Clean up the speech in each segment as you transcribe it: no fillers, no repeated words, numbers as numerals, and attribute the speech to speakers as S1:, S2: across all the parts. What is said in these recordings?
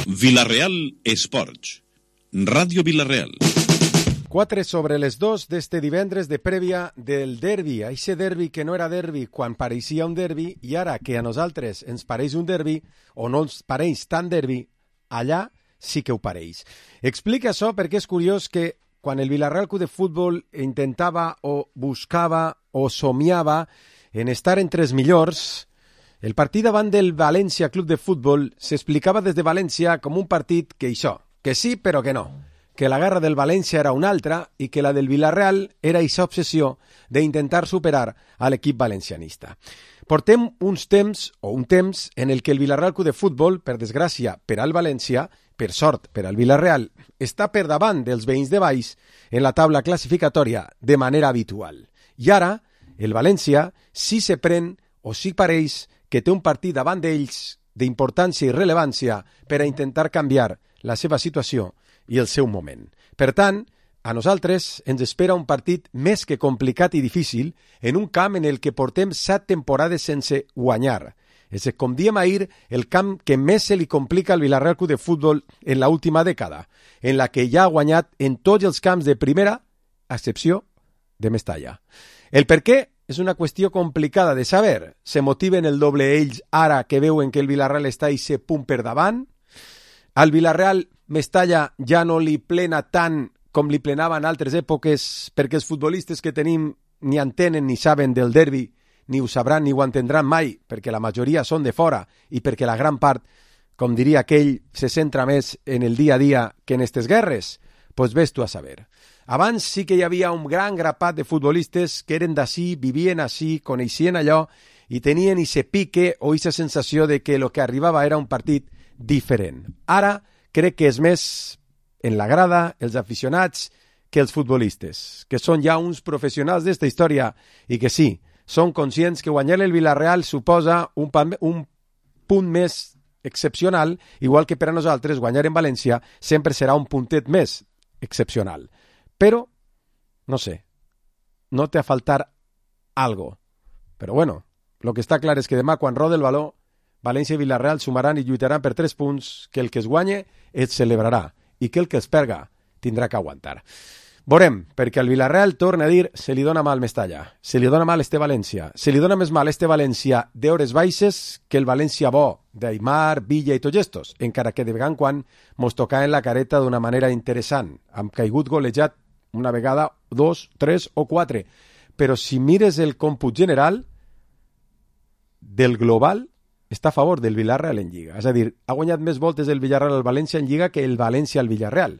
S1: Vila-real Esports. Ràdio Vila-real.
S2: 4:02 d'este divendres de prèvia del derbi. Eixe derbi que no era derbi quan pareixia un derbi i ara que a nosaltres ens pareix un derbi o no ens pareix tan derbi, allà sí que ho pareix. Explica això perquè és curiós que quan el Vila-real Club de Futbol intentava o buscava o somiava en estar entre els millors, el partit davant del València Club de Futbol s'explicava des de València com un partit que això, que sí però que no, que la guerra del València era una altra i que la del Villarreal era aquesta obsessió d'intentar superar a l'equip valencianista. Portem un temps en el que el Villarreal Club de Futbol, per desgràcia per al València, per sort per al Villarreal, està per davant dels veïns de baix en la taula classificatòria de manera habitual. I ara, el València sí se pren o sí pareix que té un partit davant d'ells d'importància i rellevància per a intentar canviar la seva situació i el seu moment. Per tant, a nosaltres ens espera un partit més que complicat i difícil en un camp en el que portem 7 temporades sense guanyar. És, com diem ahir, el camp que més se li complica al Villarreal Club de Futbol en l'última dècada, en la que ja ha guanyat en tots els camps de primera, a excepció de Mestalla. El per què és una qüestió complicada de saber. Se motiven el doble ells ara que veuen que el Villarreal està a ese punt per davant? Al Villarreal Mestalla ja no li plena tant com li plenava en altres èpoques perquè els futbolistes que tenim ni entenen ni saben del derbi, ni ho sabran ni ho entendran mai, perquè la majoria són de fora i perquè la gran part, com diria aquell, se centra més en el dia a dia que en aquestes guerres? Pues ves tu a saber. Abans sí que hi havia un gran grapat de futbolistes que eren d'ací, vivien així, coneixien allò i tenien ese pique o esa sensació de que el que arribava era un partit diferent. Ara crec que és més en la grada, els aficionats, que els futbolistes, que són ja uns professionals d'esta història i que sí, són conscients que guanyar el Villarreal suposa un punt més excepcional, igual que per a nosaltres guanyar en València sempre serà un puntet més excepcional. Però, no sé, no té a faltar algo. Però bueno, lo que està clar és que demà quan rode el baló, València i Villarreal sumaran i lluitaran per 3 punts, que el que es guanye es celebrarà i que el que es perga tindrà que aguantar. Veurem, perquè al Villarreal, torna a dir, se li dona mal Mestalla, se li dona mal este València, se li dona més mal este València d'hores baixes que el València bo, d'Aimar, Villa i tots estos, encara que de vegada en quan mos tocaven la careta d'una manera interessant, amb caigut golejat una vegada, 2, 3 o 4. Però si mires el còmput general del global, està a favor del Villarreal en Lliga. És a dir, ha guanyat més voltes el Villarreal al València en Lliga que el València al Villarreal.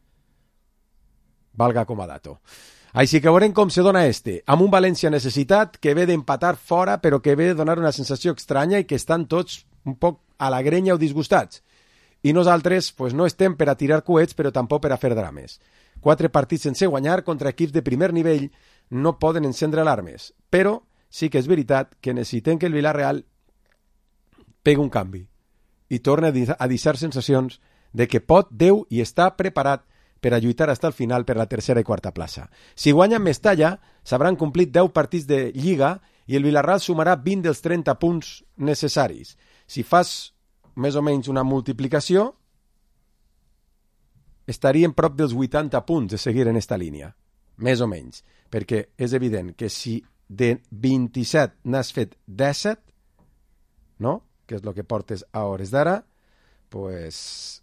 S2: Valga com a dato. Així que veurem com se dona este, amb un València necessitat que ve d'empatar fora, però que ve de donar una sensació estranya i que estan tots un poc a la grenya o disgustats. I nosaltres pues, no estem per a tirar coets, però tampoc per a fer drames. 4 partits sense guanyar contra equips de primer nivell no poden encendre alarmes, però sí que és veritat que necessitem que el Villarreal pega un canvi i torna a deixar sensacions de que pot, deu i està preparat per a lluitar fins al final per la tercera i quarta plaça. Si guanyen Mestalla, s'hauran complit 10 partits de Lliga i el Villarreal sumarà 20 dels 30 punts necessaris. Si fas més o menys una multiplicació, estarien prop dels 80 punts de seguir en esta línia, més o menys, perquè és evident que si de 27 n'has fet 17, no?, que és el que portes a hores d'ara, pues,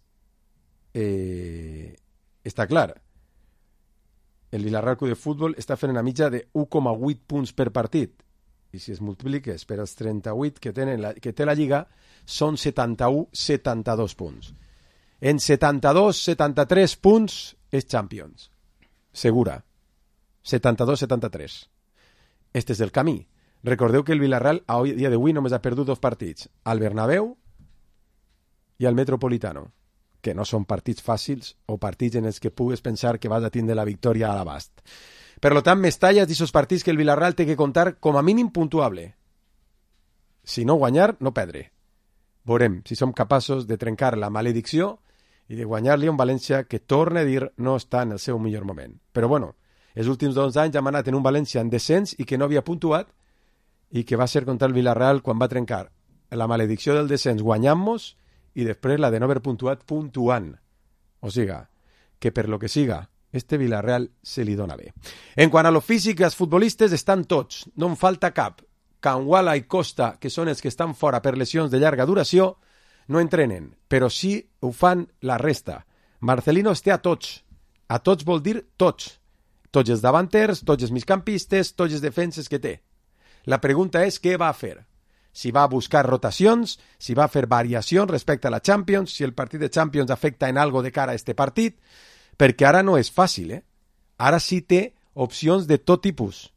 S2: està clar. El Villarreal Club de Futbol està fent una mitja de 1,8 punts per partit. I si es multipliques per els 38 que té la Lliga, són 71-72 punts. En 72-73 punts és Champions. Segura. 72-73. Este és el camí. Recordeu que el Villarreal a dia d'avui només ha perdut 2 partits, al Bernabéu i al Metropolitano, que no són partits fàcils o partits en els que pugues pensar que vas a tindre la victòria a l'abast. Per tant, Mestalla és d'aquests partits que el Villarreal té que comptar com a mínim puntuable. Si no guanyar, no perdre. Veurem si som capaços de trencar la maledicció i de guanyar-li a un València que, torna a dir, no està en el seu millor moment. Però bueno, els últims 2 anys hem anat en un València en descens i que no havia puntuat i que va ser contra el Villarreal quan va trencar la maledicció del descens guanyant-nos i després la de no haver puntuat puntuant. O siga, que per lo que siga, este Villarreal se li dona bé. En quant a lo físic, els futbolistes estan tots, no en falta cap. Canguala i Costa, que són els que estan fora per lesions de llarga duració, no entrenen, però sí ho fan la resta. Marcelino els té a tots. A tots vol dir tots. Tots els davanters, tots els migcampistes, tots els defenses que té. La pregunta és què va a fer. Si va a buscar rotacions, si va a fer variacions respecte a la Champions, si el partit de Champions afecta en algo de cara a este partit, perquè ara no és fàcil, Ara sí té opcions de tot tipus.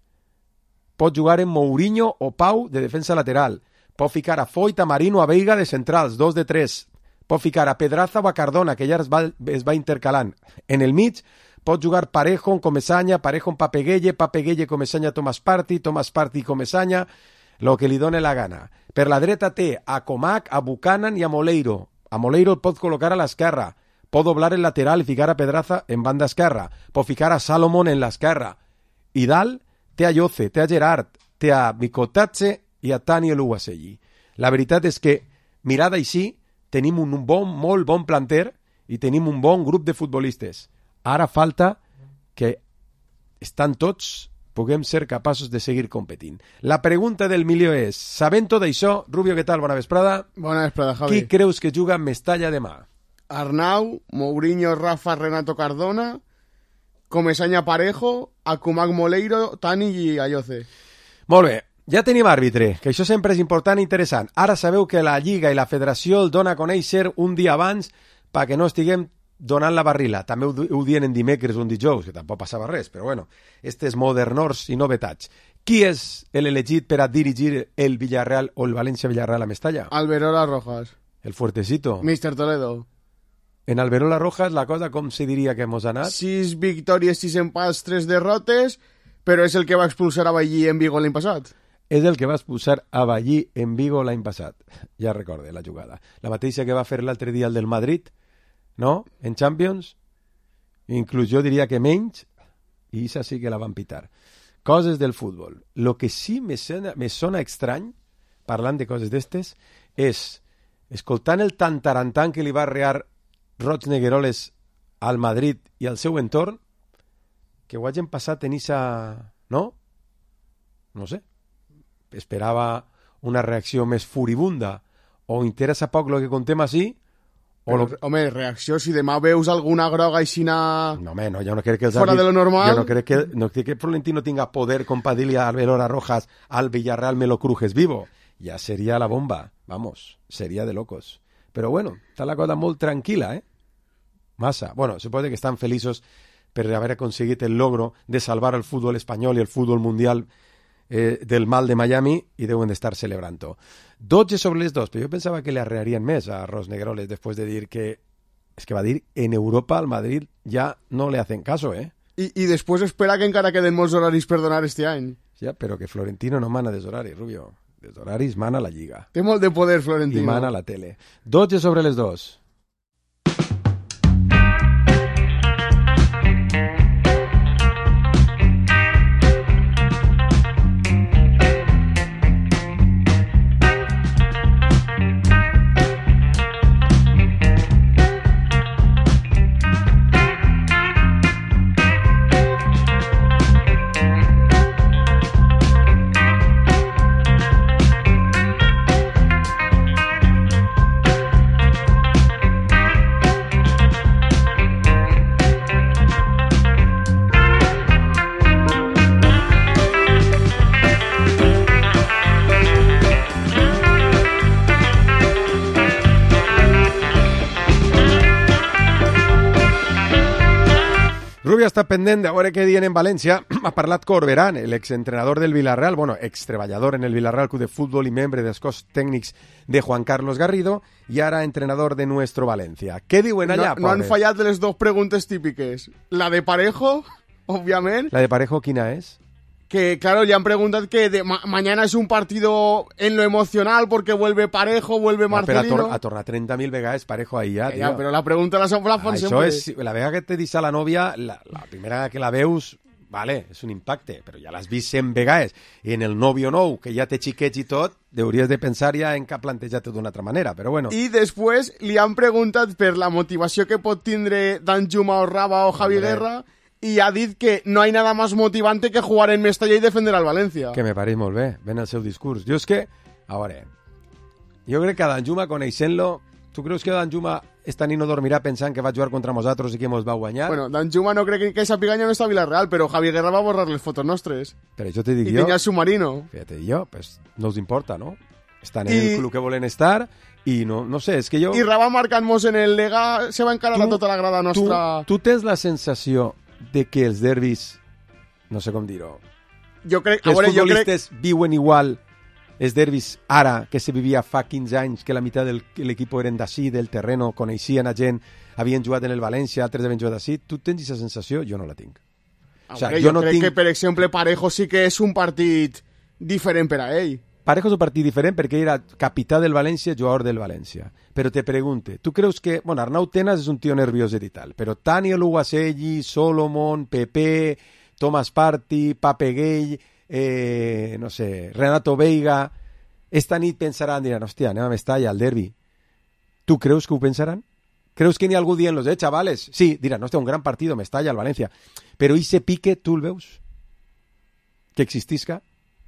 S2: Pot jugar en Mourinho o Pau de defensa lateral. Pot ficar a Foyt, a Marino, a Veiga de centrals, 2 de 3. Pot ficar a Pedraza o a Cardona, que ja es va intercalant. En el mig pot jugar Parejo en Comesaña, Parejo en Papeguelle, Comesaña, Tomàs Partey, Comesaña, lo que li done la gana. Per la dreta té a Comac, a Buchanan i a Moleiro. A Moleiro el pot col·locar a l'esquerra. Pot doblar el lateral i ficar a Pedraza en banda esquerra. Pot ficar a Salomón en l'esquerra. I dalt té a Yoce, té a Gerard, té a Mikotatse i a Tani Eluwaseyi. La veritat és que, mirada així, tenim un molt bon planter i tenim un bon grup de futbolistes. Ara falta que estan tots, puguem ser capaços de seguir competint. La pregunta del milió és, sabent tot això, Rubio, què tal? Bona vesprada.
S3: Bona vesprada, Javi.
S2: Qui creus que juga en Mestalla demà?
S3: Arnau, Mourinho, Rafa, Renato Cardona, Comesaña, Parejo, Akumak, Moleiro, Tani i Ayoce.
S2: Molt bé, ja tenim àrbitre, que això sempre és important i interessant. Ara sabeu que la Lliga i la Federació el dona a conèixer un dia abans perquè no estiguem donant la barrila. També ho dien en dimecres o en dijous, que tampoc passava res, però bueno, estes modernors i novetats. Qui és l'elegit per a dirigir el Villarreal o el València-Villarreal a Mestalla?
S3: Alberola Rojas.
S2: El fuertecito.
S3: Mr. Toledo.
S2: En Alberola Rojas la cosa com se diria que hemos anat?
S3: 6 victòries, 6 empats, 3 derrotes, però és el que va expulsar a Ballí en Vigo l'any passat.
S2: És el que va expulsar a Ballí en Vigo l'any passat. Ja recorde la jugada. La mateixa que va fer l'altre dia el del Madrid, no? En Champions. Inclús jo diria que menys, i esa sí que la van pitar. Coses del futbol. Lo que sí me sona estrany, parlant de coses d'estes, és, escoltant el tantarantan que li va arrear Roig Negueroles al Madrid i al seu entorn, que ho hagin passat en esa... no? No sé. Esperava una reacció més furibunda o interessa poc lo que contem així.
S3: Home, reacció, si demà veus alguna groga aixina...
S2: No, home, no, jo no crec que els
S3: fora de lo normal...
S2: Jo no crec que Florentino tinga poder compartir a Alberola Rojas al Villarreal me lo crujes vivo. Ya sería la bomba. Vamos, sería de locos. Però bueno, està la cosa molt tranquil·la, Massa. Bueno, suposo que estan feliços per haver aconseguit el logro de salvar el futbol espanyol i el futbol mundial del mal de Miami i deuen d'estar celebrant-ho. 12 sobre les 2, però jo pensava que le arrearien més a Roig Negueroles després de dir que... És que va dir, en Europa al Madrid ja no le hacen caso,
S3: I després espera que encara queden molts horaris per donar este any.
S2: Ja, però que Florentino no mana des horaris, Rubio. Des horaris mana la Lliga.
S3: Té molt de poder, Florentino.
S2: I mana la tele. 12 sobre les 2. Rubio està pendent de veure què dient en València. Ha parlat Corberán, l'exentrenador del Villarreal, bueno, extreballador en el Villarreal Club de Fútbol i membre dels cos tècnics de Juan Carlos Garrido, i ara entrenador de nuestro Valencia. Què diuen allà,
S3: no han fallat les dos preguntes típiques. La de Parejo, òbviament.
S2: La de Parejo, quina és?
S3: Que, claro, le han preguntado que mañana es un partido en lo emocional porque vuelve Parejo, vuelve Marcelino.
S2: Però ha tornat 30.000 vegades Parejo ahí ja,
S3: ja, però la pregunta la fan sempre.
S2: Això és, la vegada que te deixa la nòvia, la primera que la veus, vale, és un impacte, però ja l'has vist 100 vegades. I en el nòvio nou, que ja té xiquets i tot, hauries de pensar ja en que ha plantejat d'una altra manera, però bueno.
S3: I després li han preguntat per la motivació que pot tindre Danjuma o Raba o Javi Guerra i ha dit que no hay nada más motivante que jugar en Mestalla i defender al València.
S2: Que me pareix molt bé, ben el seu discurs. Jo és que, a veure, jo crec que Danjuma, coneixent-lo, tu creus que Danjuma esta nit no dormirà pensant que va jugar contra nosaltres i que mos va guanyar?
S3: Bueno, Danjuma no crec que sàpiga no està a Villarreal, però Javi Guerra va borrar les fotos nostres.
S2: Però això te dic
S3: I
S2: jo...
S3: tenia el submarino.
S2: Fíjate, jo, pues no us importa, no? Estan en el club que volen estar i no sé, és que jo...
S3: I Raba marcant-nos en el Lega se va encarar a tota la grada nostra...
S2: Tu tens la sensació de que els derbis, no sé com dir-ho,
S3: jo crec,
S2: que els futbolistes viuen igual els derbis ara que se vivia fa 15 anys, que la meitat de l'equip eren d'ací, del terreno, coneixien a gent, havien jugat en el València, altres havien jugat d'ací. Tu tens aquesta sensació? Jo no la tinc.
S3: O sigui, jo crec que, per exemple, Parejo sí que és un partit diferent per a ell.
S2: Parejo és un partit diferent perquè era capità del València, jugador del València. Però te pregunte, tu creus que... Bueno, Arnau Tenas és un tio nerviós i tal, però Tani Lugaselli, Solomon, Pepe, Thomas Partey, Pape Gay, no sé, Renato Veiga, esta nit pensaran, diran, hòstia, anem a Mestalla, al derbi. Tu creus que ho pensaran? Creus que n'hi ha algú dient-los, chavales? Sí, diran, hòstia, un gran partido, Mestalla, al València. Però ese pique, tu el veus? Que existisca?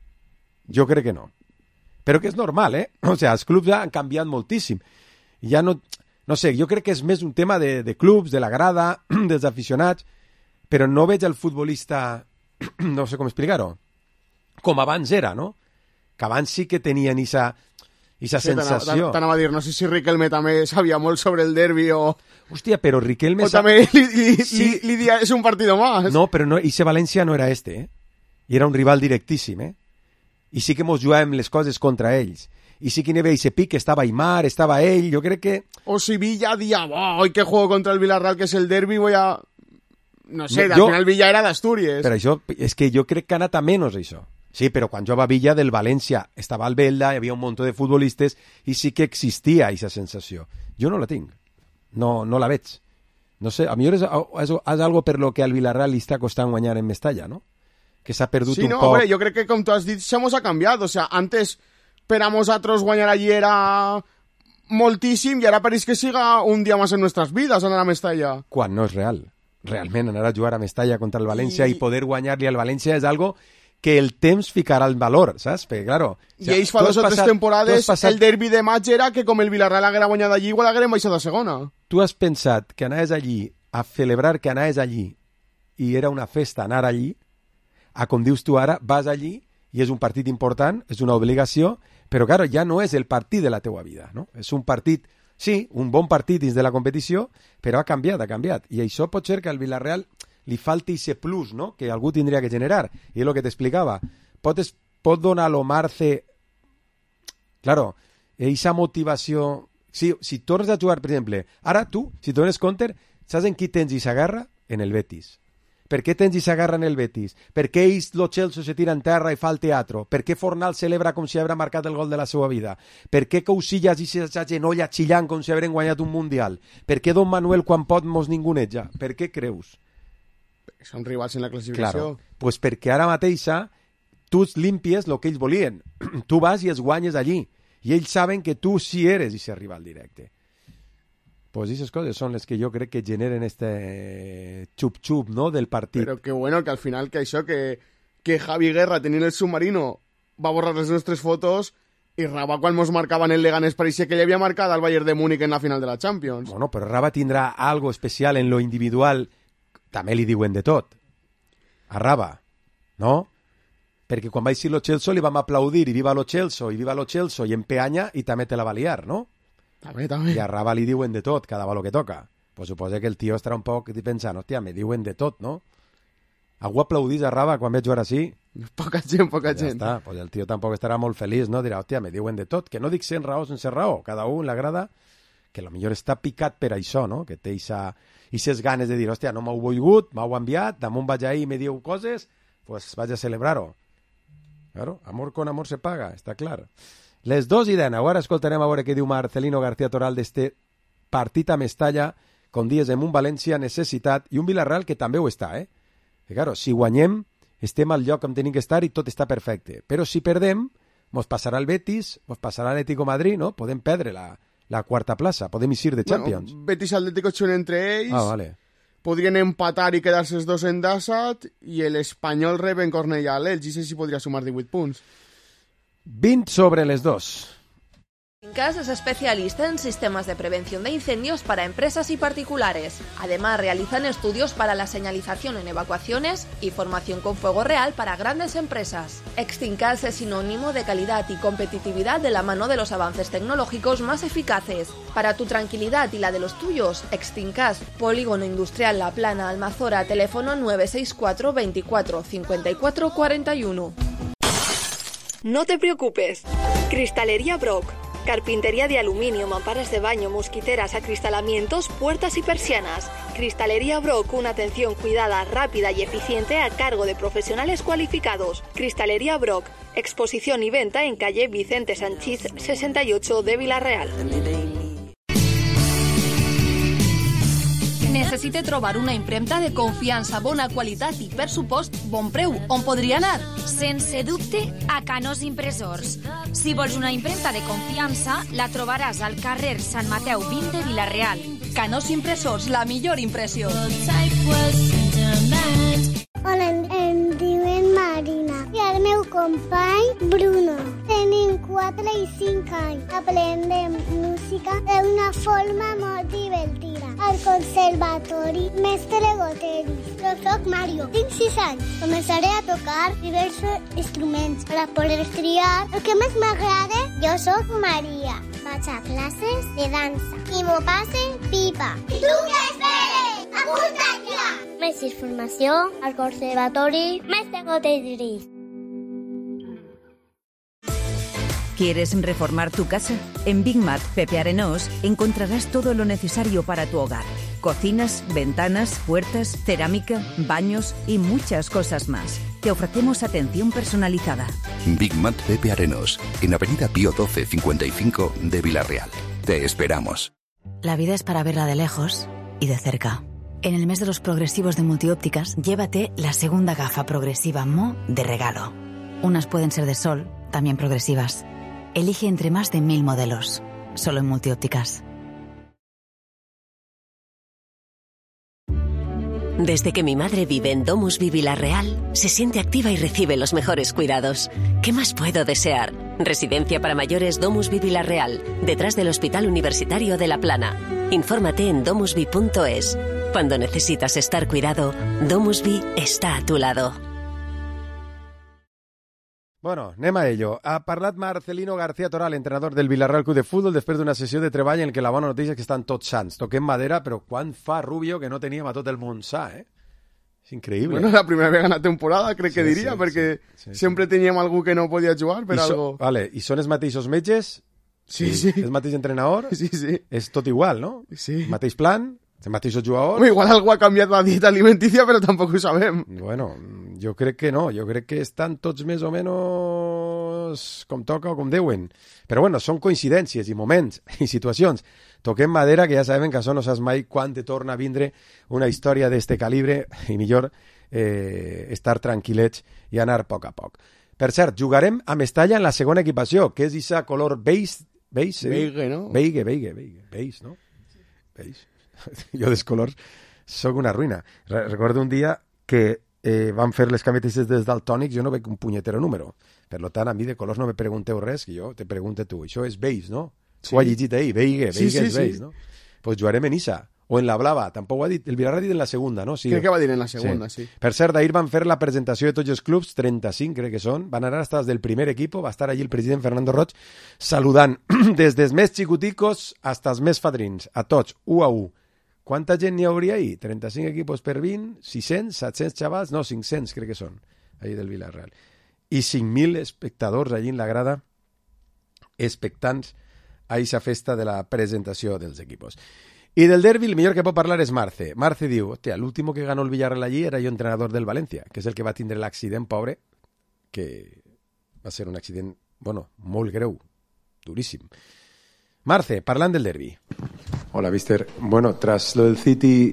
S2: Jo crec que no. Però que és normal, O sigui, els clubs ja han canviat moltíssim. I ja no... No sé, jo crec que és més un tema de clubs, de la grada, dels aficionats, però no veig el futbolista, no sé com explicar-ho, com abans era, no? Que abans sí que tenien esa sensació.
S3: T'anava a dir, no sé si Riquelme també sabia molt sobre el derbi o...
S2: Hòstia, però Riquelme...
S3: O també li dia és un partido más.
S2: No, però no, ese València no era I era un rival directíssim, I sí que mos jugàvem les coses contra ells. I sí que n'hi havia ese pic, estava Aimar, estava ell, jo crec que...
S3: O si Villa dia, hoy que juego contra el Villarreal, que és el derbi, voy a... No sé, al final Villa era d'Astúries.
S2: Però això, és que jo crec que ha anat a menys, això. Sí, però quan jo va a Villa del València estava al Belda, hi havia un munt de futbolistes i sí que existia aquesta sensació. Jo no la tinc. No la veig. No sé, a millor és algo per lo que al Villarreal li està costant guanyar en Mestalla, ¿no? Que s'ha perdut un poc...
S3: Sí, no, hombre, jo crec que com tu has dit, se mos ha canviat. O sea, antes per a nosaltres guanyar allí era moltíssim i ara pareix que siga un dia més en nostres vides anar a Mestalla.
S2: Quan no és real. Realment anar a jugar a Mestalla contra el València i poder guanyar-li al València és algo que el temps ficarà el valor, saps? Perquè, claro...
S3: O sea, I ells fa 2 o 3 temporades el derbi de maig era que com el Villarreal haguera guanyat allí, igual haguérem baixat a segona.
S2: Tu has pensat que anaves allí a celebrar que anaves allí i era una festa anar allí, a com dius tu ara, vas allí i és un partit important, és una obligació, però, claro, ja no és el partit de la teua vida, no? És un partit, sí, un bon partit dins de la competició, però ha canviat. I això pot ser que al Villarreal li falti ese plus, ¿no?, que algú tindria que generar. I és el que t'explicava. Pot donar lo Marce... Claro, esa motivació... Si tornes a jugar, per exemple, ara tu, si tu dones compte, saps en qui tens i s'agarra? En el Betis. Per què tens i s'agarra en el Betis? Per què ells, lo Chelsea, se tira en terra i fa el teatro? Per què Fornal celebra com si haguera marcat el gol de la seva vida? Per què Cousillas i s'agenolla xillant com si hagueren guanyat un Mundial? Per què Don Manuel quan pot mos ninguneja? Per què creus?
S3: Són rivals en la classificació.
S2: Claro, pues perquè ara mateixa tu limpies el que ells volien. Tu vas i els guanyes allí. I ells saben que tu sí eres i ser rival directe. Pues esas coses són les que jo crec que generen este xup-xup, ¿no?, del partit.
S3: Però que bueno, que al final que això, que Javi Guerra tenint el submarino va borrar les nostres fotos i Raba quan mos marcava en el Leganés pareixia que ell havia marcat al Bayern de Múnich en la final de la Champions.
S2: Bueno, però Raba tindrà algo especial en lo individual. També li diuen de tot. A Raba, no? Perquè quan va eixir lo Chelsea li vam aplaudir i viva lo Chelsea i en peanya i també te la va liar, no?
S3: També.
S2: I a Raba li diuen de tot, cada vegada que toca. Pues suposa que el tio estarà un poc pensant, hòstia, me diuen de tot, no? Algú aplaudís a Raba quan veig jugar així?
S3: Poca gent.
S2: Ja està, pues el tio tampoc estarà molt feliç, no? Dirà, hòstia, me diuen de tot. Que no dic sense raó, sense raó. Cada un l'agrada, que potser està picat per això, no? Que té aquestes ganes de dir, hòstia, no m'heu volgut, m'heu enviat, damunt vaig ahir i me diu coses, pues vaig a celebrar-ho. Claro, amor con amor se paga, està clar. Les 2:10, ara escoltarem a veure què diu Marcelino García Toral d'este partit a Mestalla, com dies en un València necessitat i un Villarreal que també ho està, Que, claro, si guanyem, estem al lloc on tenim que estar i tot està perfecte. Però si perdem, mos passarà el Betis, mos passarà l'Atlético de Madrid, no? Podem perdre la quarta plaça, podem eixir de Champions.
S3: Bueno, Betis i Atlético són entre ells.
S2: Ah, vale.
S3: Podrien empatar i quedar-se els dos en Dassat i l'Espanyol rep en Cornellà a l'Elx. I si podria sumar 18 punts.
S2: 20 sobre les 2.
S4: Fincas es especialista en sistemas de prevención de incendios para empresas y particulares. Además, realizan estudios para la señalización en evacuaciones y formación con fuego real para grandes empresas. Extincas es sinónimo de calidad y competitividad de la mano de los avances tecnológicos más eficaces. Para tu tranquilidad y la de los tuyos, Extincas, Polígono Industrial La Plana, Almazora, teléfono 964 24 54 41.
S5: No te preocupes. Cristalería Brock. Carpintería de aluminio, mamparas de baño, mosquiteras, acristalamientos, puertas y persianas. Cristalería Brock, una atención cuidada, rápida y eficiente a cargo de profesionales cualificados. Cristalería Brock, exposición y venta en calle Vicente Sanchís 68 de Vila-real.
S4: Necessite trobar una impremta de confiança, bona qualitat i, per supost, bon preu. On podria anar?
S6: Sense dubte, a Canós Impressors. Si vols una impremta de confiança, la trobaràs al carrer Sant Mateu 20 de Vila-real.
S4: Canós Impressors, la millor impressió.
S7: Hola, em diuen Marina i el meu company Bruno. Tenim 4 i 5 anys. Aprendem música d'una forma molt divertida. Al conservatori Mestre Goteris. Jo soc Mario, tinc 6 anys. Començaré a tocar diversos instruments per a poder triar el que més m'agrada. Jo soc Maria. Vaig a classes de dansa i m'ho passe pipa. I tu què esperes? Apunta't ja! Més informació al conservatori Mestre Goteris.
S8: ¿Quieres reformar tu casa? En Big Mat Pepe Arenós encontrarás todo lo necesario para tu hogar. Cocinas, ventanas, puertas, cerámica, baños y muchas cosas más. Te ofrecemos atención personalizada.
S9: Big Mat Pepe Arenós, en Avenida Pío 12 55 de Vila-real. Te esperamos.
S10: La vida es para verla de lejos y de cerca. En el mes de los progresivos de Multiópticas, llévate la segunda gafa progresiva Mo de regalo. Unas pueden ser de sol, también progresivas. Elige entre más de 1000 modelos, solo en Multiópticas.
S11: Desde que mi madre vive en DomusVi Vila-real, se siente activa y recibe los mejores cuidados. ¿Qué más puedo desear? Residencia para mayores DomusVi Vila-real, detrás del Hospital Universitario de La Plana. Infórmate en domusvi.es. Cuando necesitas estar cuidado, DomusVi está a tu lado.
S2: Bueno, anem a ello. Ha parlat Marcelino García Toral, entrenador del Villarreal Club de Fútbol, després d'una sessió de treball en què la bona notícia és que estan tots sants. Toquem madera, però quan fa Rubio que no teníem a tot el món sa, eh? És increïble.
S3: Bueno, la primera vegada en la temporada, crec que diria, perquè sempre teníem algú que no podia jugar per algo.
S2: Vale, i són els mateixos metges?
S3: Sí.
S2: El mateix entrenador?
S3: Sí.
S2: És tot igual, no?
S3: Sí.
S2: El mateix plan? Els mateixos jugadors?
S3: Igual algú ha canviat la dieta alimenticia, però tampoc ho sabem.
S2: Bueno, jo crec que no. Jo crec que estan tots més o menys com toca o com deuen. Però bueno, són coincidències i moments i situacions. Toquem madera, que ja sabem que això no saps mai quan te torna a vindre una història d'este calibre i millor estar tranquil·lets i anar a poc a poc. Per cert, jugarem a Mestalla en la segona equipació, que és aquesta color beige,
S3: no?
S2: Beige, no? Beige. Jo dels colors sóc una ruïna. Recordo un dia que van fer les camisetes des daltònics, jo no veig un punyetero número. Per tant, a mi de colors no me pregunteu res, que jo te pregunte tu. Això és beige, no? Sí. Ho ha llegit ahir, beige és beige, no? Pues jugarem en Issa, o en la blava. Tampoc ho ha dit, el Villarreal ha dit en la segunda, no? Sí.
S3: Crec que va dir en la segunda, sí.
S2: Per cert, ahir van fer la presentació de tots els clubs, 35 crec que són, van anar hasta del primer equipo, va estar allí el president Fernando Roig saludant des dels més xicoticos hasta els més fadrins, a tots, 1 a 1. Quanta gent n'hi hauria ahir? 35 equipos per 20, 600, 700 xavals? No, 500 crec que són, ahir del Villarreal. I 5.000 espectadors allí en la grada, expectants a aquesta festa de la presentació dels equipos. I del derbi, el millor que pot parlar és Marce. Marce diu, hòstia, l'último que ganó el Villarreal allí era jo entrenador del València, que és el que va tindre l'accident, pobre, que va ser un accident, bueno, molt greu, duríssim. Marce, parlant del derbi.
S12: Hola, mister. Bueno, tras lo del City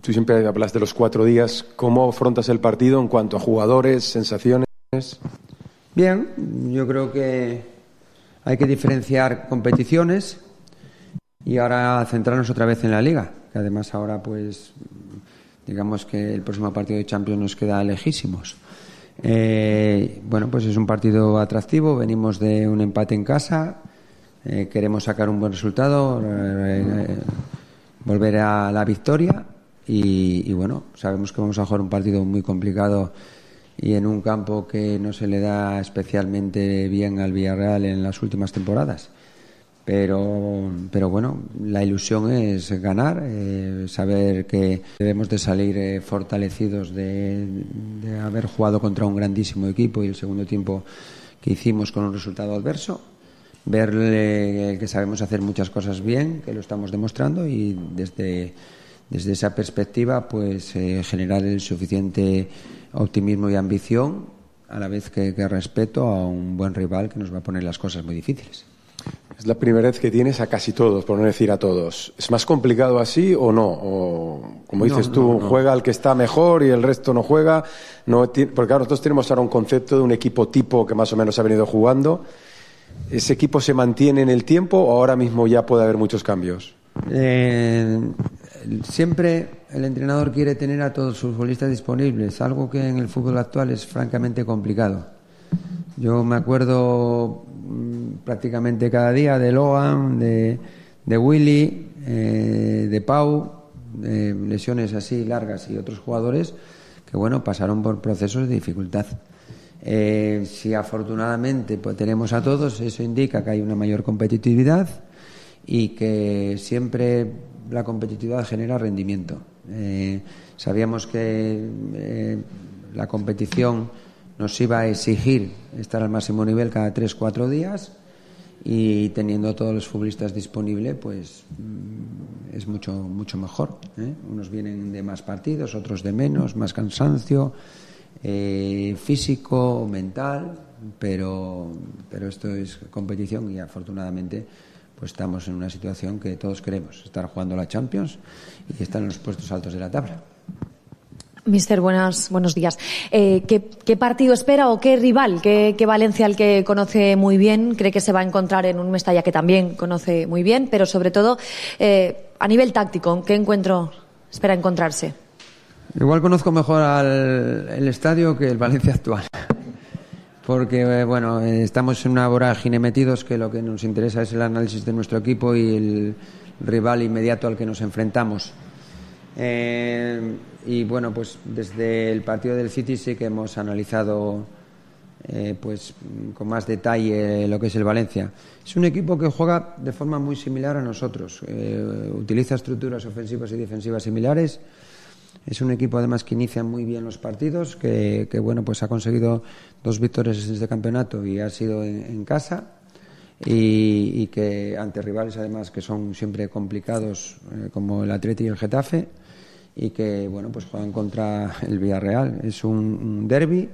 S2: Tú siempre hablas de los 4 días. ¿Cómo afrontas el partido en cuanto a jugadores, sensaciones?
S12: Bien, yo creo que hay que diferenciar competiciones y ahora centrarnos otra vez en la Liga, que además ahora pues digamos que el próximo partido de Champions nos queda lejísimos. Bueno, pues es un partido atractivo, venimos de un empate en casa, queremos sacar un buen resultado, volver a la victoria y bueno, sabemos que vamos a jugar un partido muy complicado y en un campo que no se le da especialmente bien al Villarreal en las últimas temporadas. Pero bueno, la ilusión es ganar, saber que debemos de salir fortalecidos de haber jugado contra un grandísimo equipo y el segundo tiempo que hicimos con un resultado adverso, ver que sabemos hacer muchas cosas bien, que lo estamos demostrando y desde esa perspectiva pues generar el suficiente optimismo y ambición a la vez que respeto a un buen rival que nos va a poner las cosas muy difíciles.
S2: Es la primera vez que tienes a casi todos, por no decir a todos. ¿Es más complicado así o no? O, como dices tú, juega el que está mejor y el resto no juega. Porque claro, nosotros tenemos ahora un concepto de un equipo tipo que más o menos ha venido jugando. ¿Ese equipo se mantiene en el tiempo o ahora mismo ya puede haber muchos cambios?
S12: Siempre el entrenador quiere tener a todos sus futbolistas disponibles, algo que en el fútbol actual es francamente complicado. Yo me acuerdo prácticamente cada día de Lohan, de Willy, de Pau, lesiones así largas y otros jugadores que bueno, pasaron por procesos de dificultad. Si afortunadamente pues, tenemos a todos, eso indica que hay una mayor competitividad y que siempre la competitividad genera rendimiento. Sabíamos que la competición nos iba a exigir estar al máximo nivel cada 3-4 días y teniendo a todos los futbolistas disponibles pues es mucho mejor, Unos vienen de más partidos, otros de menos, más cansancio físico, mental, pero esto es competición y afortunadamente pues estamos en una situación que todos queremos, estar jugando la Champions y estar en los puestos altos de la tabla.
S13: Mister, buenos días. ¿Qué partido espera o qué rival, qué Valencia, el que conoce muy bien, cree que se va a encontrar en un Mestalla que también conoce muy bien, pero sobre todo a nivel táctico, ¿qué encuentro espera encontrarse?
S12: Igual conozco mejor el estadio que el Valencia actual, porque bueno, estamos en una vorágine metidos que lo que nos interesa es el análisis de nuestro equipo y el rival inmediato al que nos enfrentamos. Y bueno, pues desde el partido del City sí que hemos analizado pues con más detalle lo que es el Valencia. Es un equipo que juega de forma muy similar a nosotros, utiliza estructuras ofensivas y defensivas similares. Es un equipo además que inicia muy bien los partidos, que bueno, pues ha conseguido 2 victorias en este campeonato y ha sido en casa. Y que ante rivales además que son siempre complicados como el Atleti y el Getafe y que bueno pues juegan contra el Villarreal. Es un derbi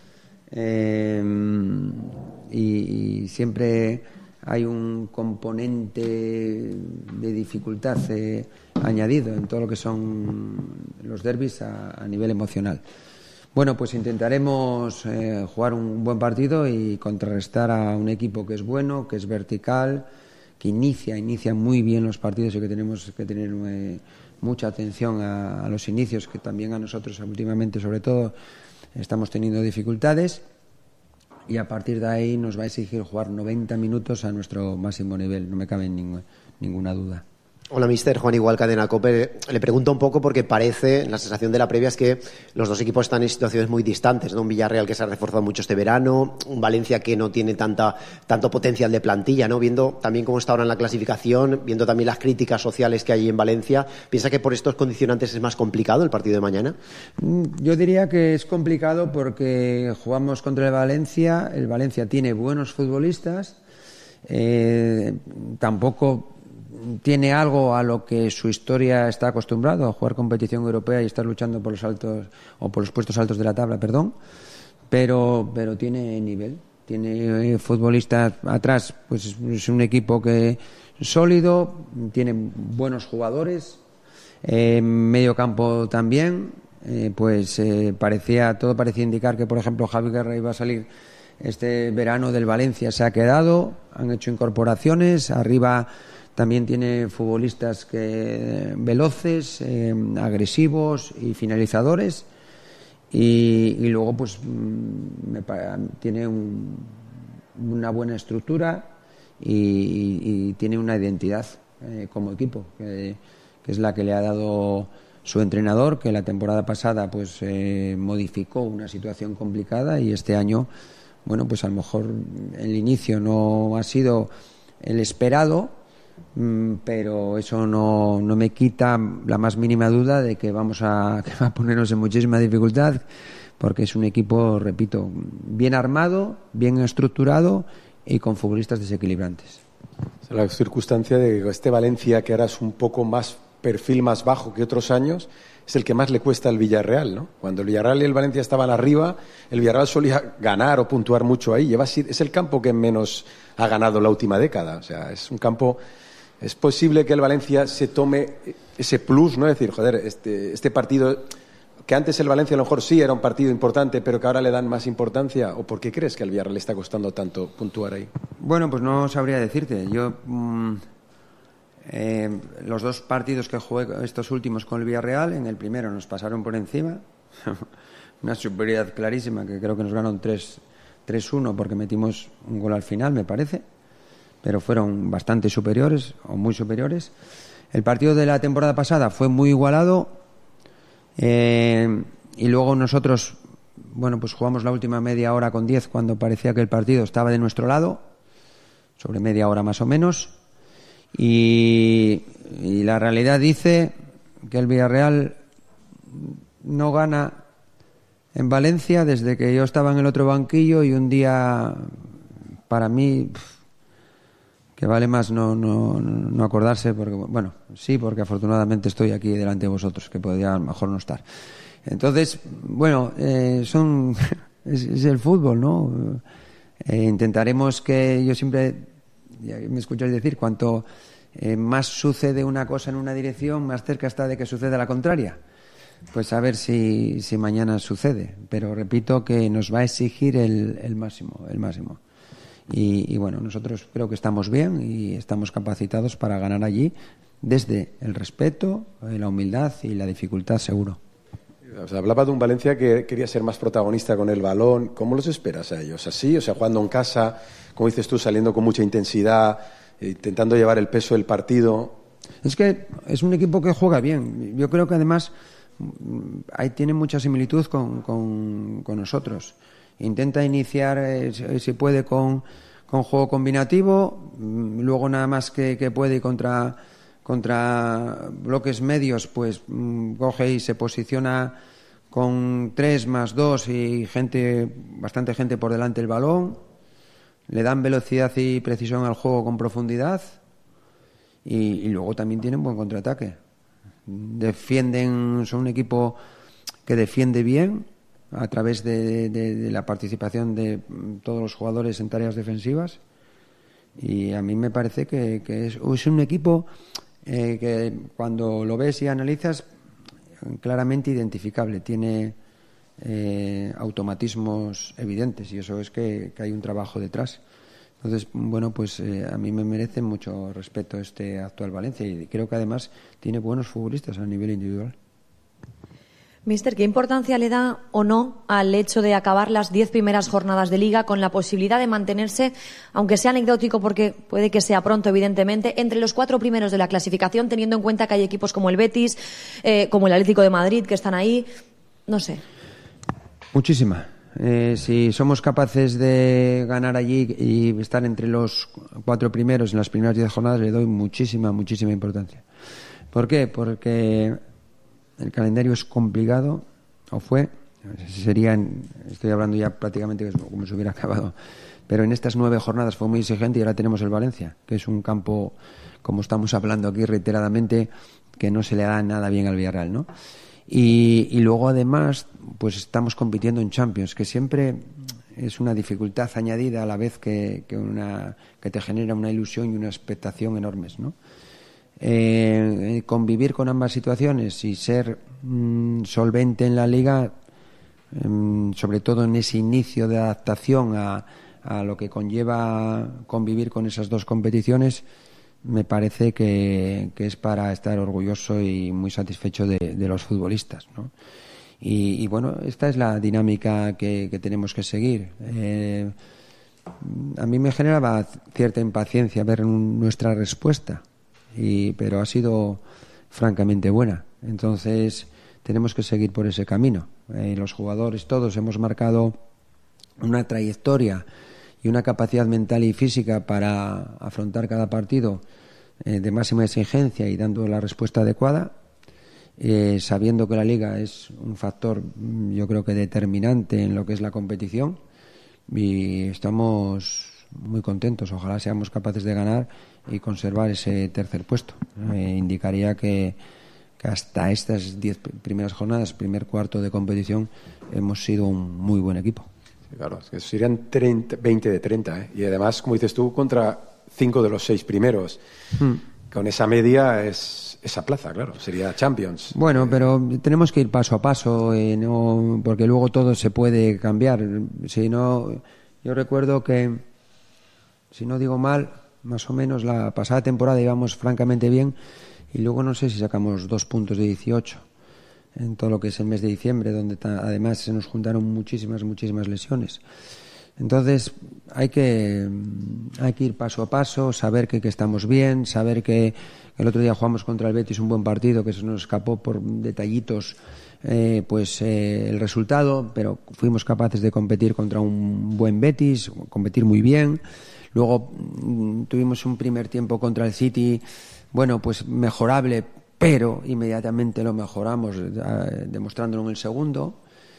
S12: y siempre hay un componente de dificultad añadido en todo lo que son los derbis a nivel emocional. Bueno, pues intentaremos jugar un buen partido y contrarrestar a un equipo que es bueno, que es vertical, que inicia muy bien los partidos y que tenemos que tener mucha atención a los inicios, que también a nosotros últimamente, sobre todo, estamos teniendo dificultades. Y a partir de ahí nos va a exigir jugar 90 minutos a nuestro máximo nivel, no me cabe ninguna duda.
S14: Hola, mister. Juan Igual, Cadena COPE. Le pregunto un poco porque parece, la sensación de la previa es que los dos equipos están en situaciones muy distantes, ¿no? Un Villarreal que se ha reforzado mucho este verano, un Valencia que no tiene tanto potencial de plantilla, ¿no? Viendo también cómo está ahora en la clasificación, viendo también las críticas sociales que hay en Valencia, ¿piensa que por estos condicionantes es más complicado el partido de mañana?
S12: Yo diría que es complicado porque jugamos contra el Valencia tiene buenos futbolistas, tampoco tiene algo a lo que su historia está acostumbrado, a jugar competición europea y estar luchando por los altos o por los puestos altos de la tabla, pero tiene nivel, tiene futbolistas atrás, pues es un equipo que es sólido, tiene buenos jugadores, Medio campo también, todo parecía indicar que, por ejemplo, Javi Guerra iba a salir este verano del Valencia, se ha quedado, han hecho incorporaciones, arriba también tiene futbolistas veloces, agresivos y finalizadores, y luego pues tiene una buena estructura y tiene una identidad como equipo, que es la que le ha dado su entrenador, que la temporada pasada pues modificó una situación complicada, y este año, bueno, pues a lo mejor el inicio no ha sido el esperado, pero eso no me quita la más mínima duda de que va a ponernos en muchísima dificultad, porque es un equipo, repito, bien armado, bien estructurado y con futbolistas desequilibrantes.
S2: La circunstancia de que este Valencia, que ahora es un poco más perfil más bajo que otros años, es el que más le cuesta al Villarreal, ¿no? Cuando el Villarreal y el Valencia estaban arriba, el Villarreal solía ganar o puntuar mucho ahí. Es el campo que menos ha ganado la última década. O sea, es un campo. Es posible que el Valencia se tome ese plus, ¿no? Es decir, joder, este partido, que antes el Valencia a lo mejor sí era un partido importante, pero que ahora le dan más importancia. ¿O por qué crees que al Villarreal le está costando tanto puntuar ahí?
S12: Bueno, pues no sabría decirte. Yo los dos partidos que jugué estos últimos con el Villarreal, en el primero nos pasaron por encima, una superioridad clarísima, que creo que nos ganaron 3-1 porque metimos un gol al final, me parece, pero fueron bastante superiores o muy superiores. El partido de la temporada pasada fue muy igualado, y luego nosotros, bueno, pues jugamos la última media hora con 10 cuando parecía que el partido estaba de nuestro lado, sobre media hora más o menos. Y la realidad dice que el Villarreal no gana en Valencia desde que yo estaba en el otro banquillo, y un día, para mí, que vale más no acordarse, porque, bueno, sí, porque afortunadamente estoy aquí delante de vosotros, que podría a lo mejor no estar. Entonces, bueno, es el fútbol, ¿no? Intentaremos que, yo siempre, me escucháis decir, cuanto más sucede una cosa en una dirección, más cerca está de que suceda la contraria. Pues a ver si mañana sucede. Pero repito que nos va a exigir el máximo. Y bueno, nosotros creo que estamos bien y estamos capacitados para ganar allí, desde el respeto, la humildad y la dificultad, seguro.
S2: O sea, hablaba de un Valencia que quería ser más protagonista con el balón. ¿Cómo los esperas a ellos? ¿Así? O sea, jugando en casa, como dices tú, saliendo con mucha intensidad, intentando llevar el peso del partido.
S12: Es que es un equipo que juega bien. Yo creo que además ahí tiene mucha similitud con nosotros. Intenta iniciar, si puede, con juego combinativo, luego nada más que puede, y contra bloques medios, pues coge y se posiciona con 3 más 2 y bastante gente por delante del balón. Le dan velocidad y precisión al juego con profundidad, y luego también tienen buen contraataque. Son un equipo que defiende bien a través de la participación de todos los jugadores en tareas defensivas, y a mí me parece que es un equipo que cuando lo ves y analizas, claramente identificable, tiene automatismos evidentes, y eso es que hay un trabajo detrás. Entonces, bueno, pues a mí me merece mucho respeto este actual Valencia, y creo que además tiene buenos futbolistas a nivel individual.
S13: Mister, ¿qué importancia le da o no al hecho de acabar las 10 primeras jornadas de Liga con la posibilidad de mantenerse, aunque sea anecdótico porque puede que sea pronto, evidentemente, entre los 4 primeros de la clasificación, teniendo en cuenta que hay equipos como el Betis, como el Atlético de Madrid, que están ahí? No sé.
S12: Muchísima. Si somos capaces de ganar allí y estar entre los 4 primeros en las primeras 10 jornadas, le doy muchísima importancia. ¿Por qué? Porque el calendario es complicado, o fue. Estoy hablando ya prácticamente como si hubiera acabado, pero en estas 9 jornadas fue muy exigente, y ahora tenemos el Valencia, que es un campo, como estamos hablando aquí reiteradamente, que no se le da nada bien al Villarreal, ¿no? Y luego además pues estamos compitiendo en Champions, que siempre es una dificultad añadida a la vez que te genera una ilusión y una expectación enormes, ¿no? convivir con ambas situaciones y ser solvente en la Liga, sobre todo en ese inicio de adaptación a lo que conlleva convivir con esas dos competiciones, me parece que es para estar orgulloso y muy satisfecho de los futbolistas, ¿no? Y bueno, esta es la dinámica que tenemos que seguir. A mí me generaba cierta impaciencia ver nuestra respuesta, pero ha sido francamente buena. Entonces tenemos que seguir por ese camino. Los jugadores todos hemos marcado una trayectoria y una capacidad mental y física para afrontar cada partido de máxima exigencia y dando la respuesta adecuada, sabiendo que la Liga es un factor, yo creo que determinante en lo que es la competición, y estamos muy contentos. Ojalá seamos capaces de ganar y conservar ese tercer puesto. Indicaría que hasta estas 10 primeras jornadas, primer cuarto de competición, hemos sido un muy buen equipo.
S2: Claro, es que serían 20 de 30, y además, como dices tú, contra 5 de los 6 primeros. Con esa media es esa plaza, claro, sería Champions.
S12: Bueno, pero tenemos que ir paso a paso, no, porque luego todo se puede cambiar. Si no, yo recuerdo que, si no digo mal, más o menos la pasada temporada íbamos francamente bien, y luego no sé si sacamos 2 puntos de 18 en todo lo que es el mes de diciembre, donde además se nos juntaron muchísimas lesiones. Entonces hay que ir paso a paso, saber que estamos bien, saber que el otro día jugamos contra el Betis un buen partido, que se nos escapó por detallitos el resultado, pero fuimos capaces de competir contra un buen Betis, competir muy bien. Luego tuvimos un primer tiempo contra el City, bueno, pues mejorable, pero inmediatamente lo mejoramos demostrándolo en el segundo.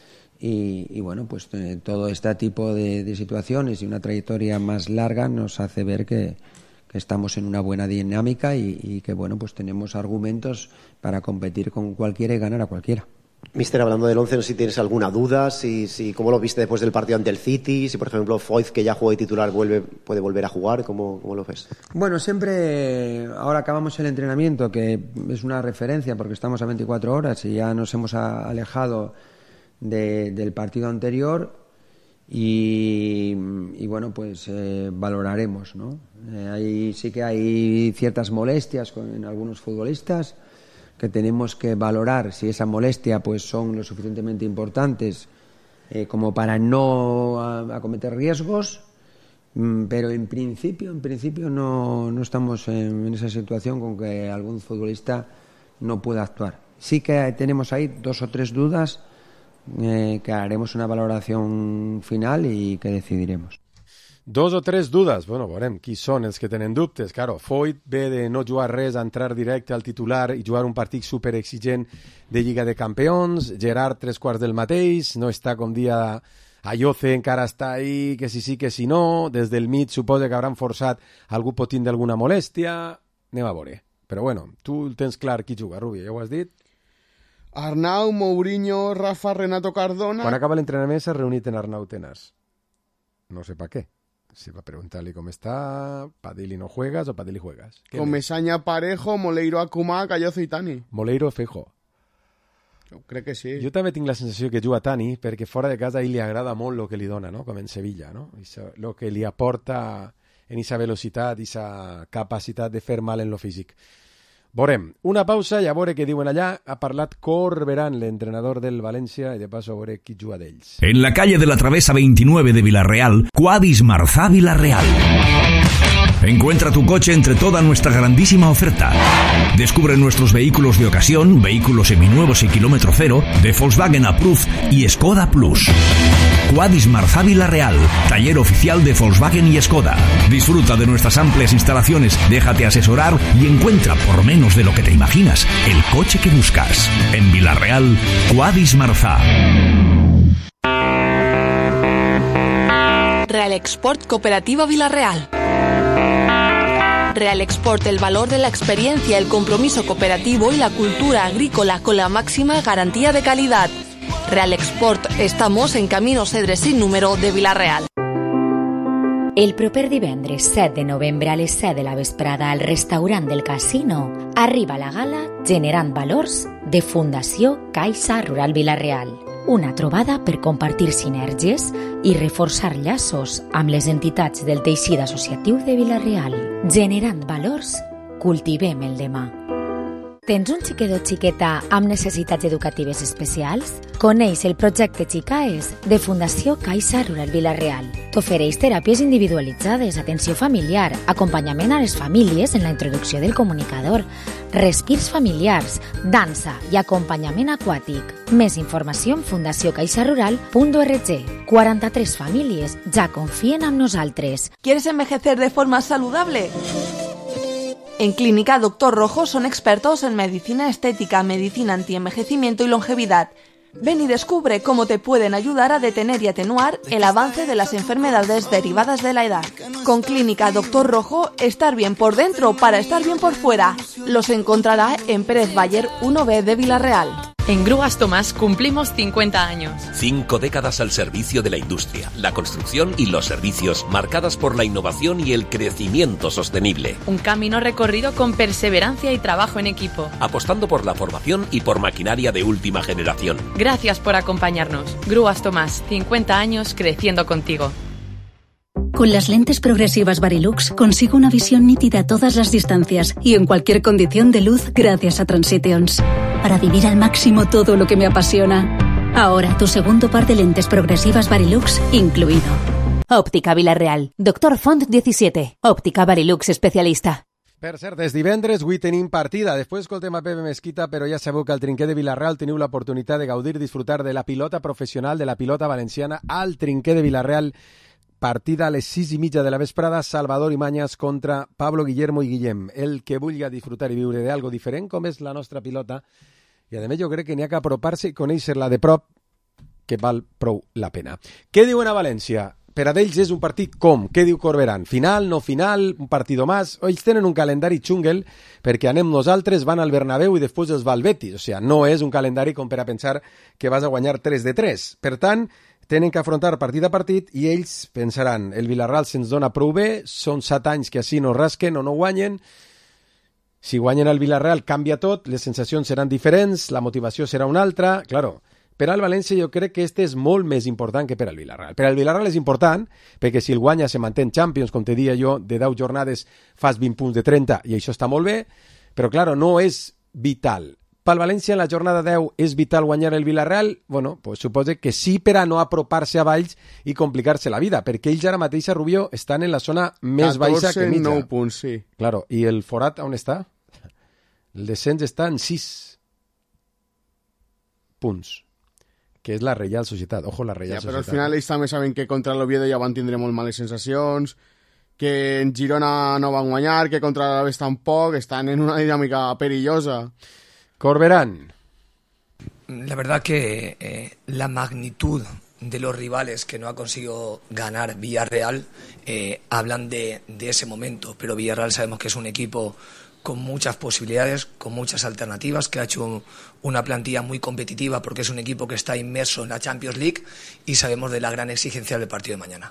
S12: Y bueno, pues todo este tipo de situaciones y una trayectoria más larga nos hace ver que estamos en una buena dinámica y que bueno, pues tenemos argumentos para competir con cualquiera y ganar a cualquiera.
S14: Mister, hablando del 11, no sé si tienes alguna duda, si cómo lo viste después del partido ante el City, si por ejemplo Foyth, que ya jugó de titular, puede volver a jugar, ¿cómo lo ves?
S12: Bueno, siempre, ahora acabamos el entrenamiento, que es una referencia porque estamos a 24 horas y ya nos hemos alejado del partido anterior y bueno, pues valoraremos, ¿no? Ahí sí que hay ciertas molestias en algunos futbolistas que tenemos que valorar si esa molestia pues son lo suficientemente importantes como para no acometer riesgos, pero en principio no estamos en esa situación con que algún futbolista no pueda actuar. Sí que tenemos ahí 2 o 3 dudas que haremos una valoración final i que decidiremos.
S2: 2 o 3 dudes, bueno, veurem qui són els que tenen dubtes. Claro, Foyth ve de no jugar res a entrar directe al titular i jugar un partit superexigent de Lliga de Campions. Gerard, 3/4 del mateix, no està com dia Ayoce, encara està ahí, que si sí, que si no. Des del mig suposa que hauran forçat algú pot tindre alguna molèstia. Anem a veure. Però bueno, tu tens clar qui juga, Rubi, ja ho has dit?
S3: Arnau, Mourinho, Rafa, Renato Cardona...
S2: Quan acaba l'entrenament s'ha reunit en Arnau Tenas. No sé per què. Se va a preguntarle cómo está, Padili no juegas o Padili juegas.
S3: Con Mesaña Parejo, Moleiro Akuma, Cayozo i Tani.
S2: Moleiro Fejo.
S3: Jo crec que sí.
S2: Jo també tinc la sensació que juga Tani perquè fora de casa a ell li agrada molt el que li dona, no? Com en Sevilla, no? El que li aporta en esa velocitat, esa capacitat de fer mal en lo físic. Veurem. Una pausa i a veure què diuen allà. Ha parlat Corberán, l'entrenador del València, i de paso a veure qui juga d'ells.
S15: En la calle de la Travesa 29 de Villarreal, Quadis Marzá Villarreal. Encuentra tu coche entre toda nuestra grandísima oferta. Descubre nuestros vehículos de ocasión, vehículos seminuevos y kilómetro cero, de Volkswagen Approved y Skoda Plus. Quadis Marzá Villarreal, taller oficial de Volkswagen y Skoda. Disfruta de nuestras amplias instalaciones, déjate asesorar y encuentra por menos de lo que te imaginas el coche que buscas. En Villarreal, Quadis Marzá.
S5: Real Export Cooperativa Villarreal. Real Export, el valor de la experiencia, el compromiso cooperativo y la cultura agrícola con la máxima garantía de calidad. Real Export, estamos en Camino Cedres sin número de Villarreal.
S6: El proper divendres 7 de novembre a les 7 de la vesprada al restaurant del Casino arriba la gala Generant Valors de Fundació Caixa Rural Vila-real. Una trobada per compartir sinergies i reforçar llaços amb les entitats del teixit associatiu de Vila-real. Generant valors, cultivem el demà. Tens un xiquet o xiqueta amb necessitats educatives especials? Coneix el projecte Xicaes de Fundació Caixa Rural Vila-real. T'ofereix teràpies individualitzades, atenció familiar, acompanyament a les famílies en la introducció del comunicador, respirs familiars, dansa i acompanyament aquàtic. Més informació en fundaciocaixarural.org. 43 famílies ja confien en nosaltres.
S4: ¿Quieres envejecer de forma saludable? En Clínica Dr. Rojo son expertos en medicina estética, medicina antienvejecimiento y longevidad. Ven y descubre cómo te pueden ayudar a detener y atenuar el avance de las enfermedades derivadas de la edad. Con Clínica Dr. Rojo, estar bien por dentro para estar bien por fuera. Los encontrará en Pérez Bayer 1B de Vila-real.
S16: En Grúas Tomás cumplimos 50 años.
S17: 5 décadas al servicio de la industria, la construcción y los servicios, marcadas por la innovación y el crecimiento sostenible.
S16: Un camino recorrido con perseverancia y trabajo en equipo.
S17: Apostando por la formación y por maquinaria de última generación.
S16: Gracias por acompañarnos. Grúas Tomás, 50 años creciendo contigo.
S18: Con las lentes progresivas Varilux consigo una visión nítida a todas las distancias y en cualquier condición de luz gracias a Transitions. Para vivir al máximo todo lo que me apasiona. Ahora tu segundo par de lentes progresivas Varilux incluido.
S19: Òptica Vila-real. Doctor Font 17. Òptica Varilux especialista.
S2: Per cert, és divendres, avui tenim partida. Després escoltem a Pepe Mesquita, però ja sabeu que al Trinquet de Vila-real teniu l'oportunitat de gaudir, disfrutar de la pilota professional, de la pilota valenciana al Trinquet de Vila-real. Partida a les 6:30 de la vesprada, Salvador Imañas contra Pablo Guillermo i Guillem. El que vulgui disfrutar i viure d'algo diferent, com és la nostra pilota. I a més jo crec que n'hi ha que apropar-se i conèixer-la de prop, que val prou la pena. Què diuen a València? Per a d'ells és un partit com? Què diu Corberán? Final, no final, un partido más? Ells tenen un calendari xungle perquè anem nosaltres, van al Bernabéu i després els va al Betis. O sigui, no és un calendari com per a pensar que vas a guanyar 3-3. Per tant, tenen que afrontar partit a partit i ells pensaran, el Villarreal se'ns dona prou bé, són 7 anys que així no rasquen o no guanyen, si guanyen el Villarreal canvia tot, les sensacions seran diferents, la motivació serà una altra, claro. Per al València jo crec que este és molt més important que per al Villarreal. Per al Villarreal és important perquè si el guanya se manté en Champions, com te dia jo, de 10 jornades fas 20 punts de 30 i això està molt bé, però claro, no és vital. Pel València en la jornada 10 és vital guanyar el Villarreal? Bueno, pues suposa que sí per a no apropar-se a Valls i complicar-se la vida, perquè ells ara mateix a Rubió estan en la zona més baixa que mitja.
S3: 9 punts, sí.
S2: Claro, i el forat on està? El descens està en 6 punts, que és la Reial Societat. Ojo, la Reial Societat.
S3: Però al final ells també saben que contra l'Oviedo ja van tindre molt males sensacions, que en Girona no van guanyar, que contra l'Alaves tampoc, estan en una dinàmica perillosa.
S2: Corberán.
S20: La verdad que la magnitud de los rivales que no ha conseguido ganar Villarreal hablan de ese momento, pero Villarreal sabemos que es un equipo con muchas posibilidades, con muchas alternativas, que ha hecho una plantilla muy competitiva porque es un equipo que está inmerso en la Champions League y sabemos de la gran exigencia del partido de mañana.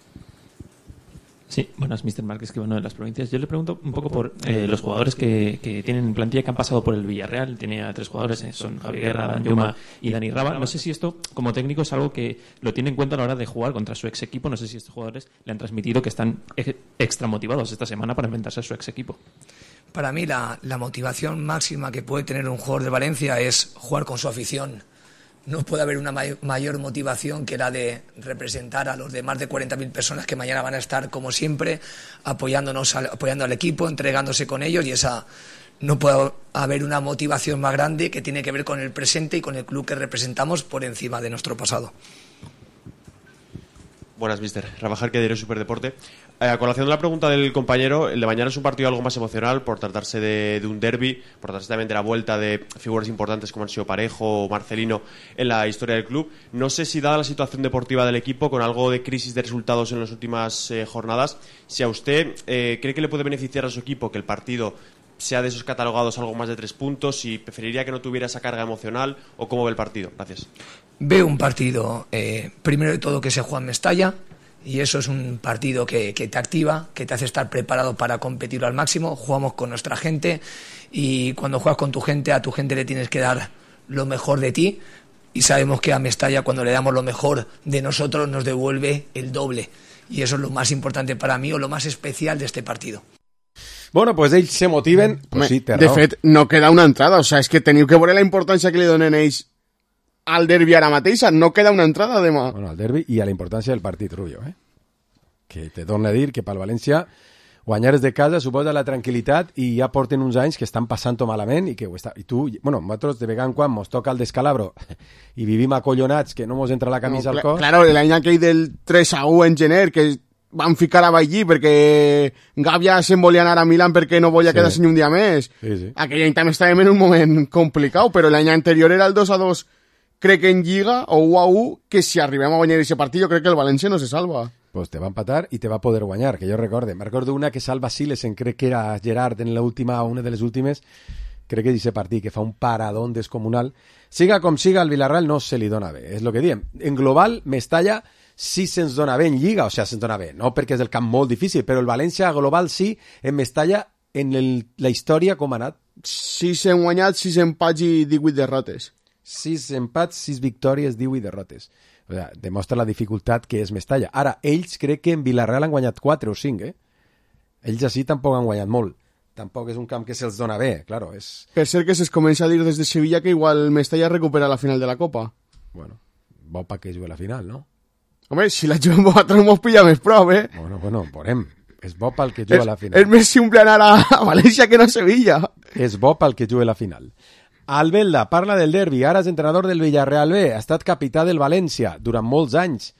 S21: Sí, buenas, Mr. Márquez, que bueno de las provincias. Yo le pregunto un poco por los jugadores que tienen en plantilla que han pasado por el Villarreal. Tiene a 3 jugadores, son Javi Guerra, Dan Yuma y Dani Raba. No sé si esto, como técnico, es algo que lo tiene en cuenta a la hora de jugar contra su ex equipo. No sé si estos jugadores le han transmitido que están extra motivados esta semana para enfrentarse a su ex equipo.
S20: Para mí la motivación máxima que puede tener un jugador de Valencia es jugar con su afición. No puede haber una mayor motivación que la de representar a los de más de 40.000 personas que mañana van a estar, como siempre, apoyando al equipo, entregándose con ellos, y esa no puede haber una motivación más grande que tiene que ver con el presente y con el club que representamos por encima de nuestro pasado.
S22: Buenas, mister. Rafael Quedero, Superdeporte. A colación de la pregunta del compañero, el de mañana es un partido algo más emocional por tratarse de un derbi, por tratarse también de la vuelta de figuras importantes como han sido Parejo o Marcelino en la historia del club. No sé si, dada la situación deportiva del equipo, con algo de crisis de resultados en las últimas jornadas, si a usted cree que le puede beneficiar a su equipo que el partido sea de esos catalogados algo más de 3 puntos, si preferiría que no tuviera esa carga emocional, o cómo ve el partido. Gracias.
S20: Veo un partido, primero de todo, que se juega en Mestalla, y eso es un partido que te activa, que te hace estar preparado para competir al máximo. Jugamos con nuestra gente y cuando juegas con tu gente, a tu gente le tienes que dar lo mejor de ti, y sabemos que a Mestalla, cuando le damos lo mejor de nosotros, nos devuelve el doble, y eso es lo más importante para mí, o lo más especial de este partido.
S2: Bueno, pues ells se motiven... Pues sí, té
S3: de
S2: raó.
S3: fet, no queda una entrada. O sea, és que teniu que veure la importància que li donen ells al derbi ara mateixa. No queda una entrada demà.
S2: Bueno, al derbi i a la importància del partit, Rubio, que te torna a dir que pel València guanyar des de casa suposa la tranquil·litat, i ja porten uns anys que estan passant-ho malament i que ho està... I tu, bueno, nosaltres de vegada en quan mos toca el descalabro i vivim acollonats que no mos entra la camisa al cos...
S3: Claro, l'any aquell del 3-1 en gener, que van ficar a Ballí perquè Gàbia se'n volia anar a Milán perquè no volia quedar-se ni un dia més.
S2: Sí.
S3: Aquell any també estàvem en un moment complicat, però l'any anterior era el 2-2, crec que en Lliga, o 1-1, que si arribem a guanyar aquest partit, jo crec que el València no se salva.
S2: Pues te va a empatar y te va a poder guanyar, que yo recorde. Me recuerdo una que salva Silesen, crec que era Gerard en la última, una de les últimes, crec que dice partit, que fa un paradón descomunal. Siga com siga, el Villarreal no se li dona bé, és el que diem. En global, Mestalla sí se'ns dona bé en Lliga, o sigui, se'ns dona bé, no perquè és el camp molt difícil, però el València global sí, en Mestalla, en la història com ha anat?
S3: 6 hem guanyat, 6 empats i 18 derrotes.
S2: 6 empats, 6 victòries, 18 derrotes. O sigui, demostra la dificultat que és Mestalla. Ara, ells crec que en Villarreal han guanyat 4 o 5, Ells així tampoc han guanyat molt. Tampoc és un camp que se'ls dona bé, claro. És...
S3: Per cert que se'ls comença a dir des de Sevilla que igual Mestalla recupera la final de la Copa.
S2: Bueno, bo pa que jugui la final, no?
S3: Home, si la juguem vosaltres mos pilla més prop,
S2: Bueno, veurem. És bo pel que juga la final.
S3: És més simple anar a València que no a Sevilla.
S2: És bo pel que juga la final. Albelda parla del derbi, ara és entrenador del Villarreal B, ha estat capità del València durant molts anys.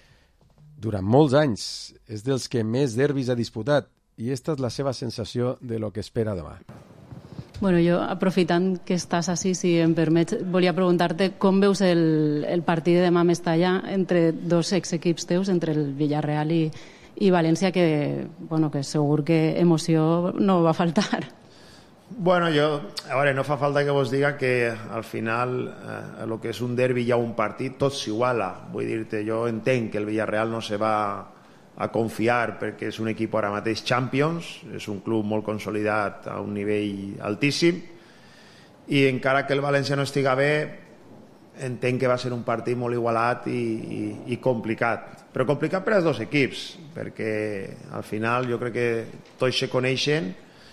S2: És dels que més derbis ha disputat, i esta és la seva sensació de lo que espera demà.
S1: Bueno, jo, aprofitant que estàs així, si em permets, volia preguntar-te com veus el partit de demà a Mestalla entre dos exequips teus, entre el Villarreal i València, que segur que emoció no va faltar.
S7: Bueno, a veure, no fa falta que vos diga que al final el que és un derbi i un partit tot s'iguala. Vull dir-te, jo entenc que el Villarreal no se va a confiar perquè és un equip ara mateix Champions, és un club molt consolidat a un nivell altíssim, i encara que el València no estiga bé, entenc que va ser un partit molt igualat i complicat. Però complicat per als dos equips, perquè al final jo crec que tots se coneixen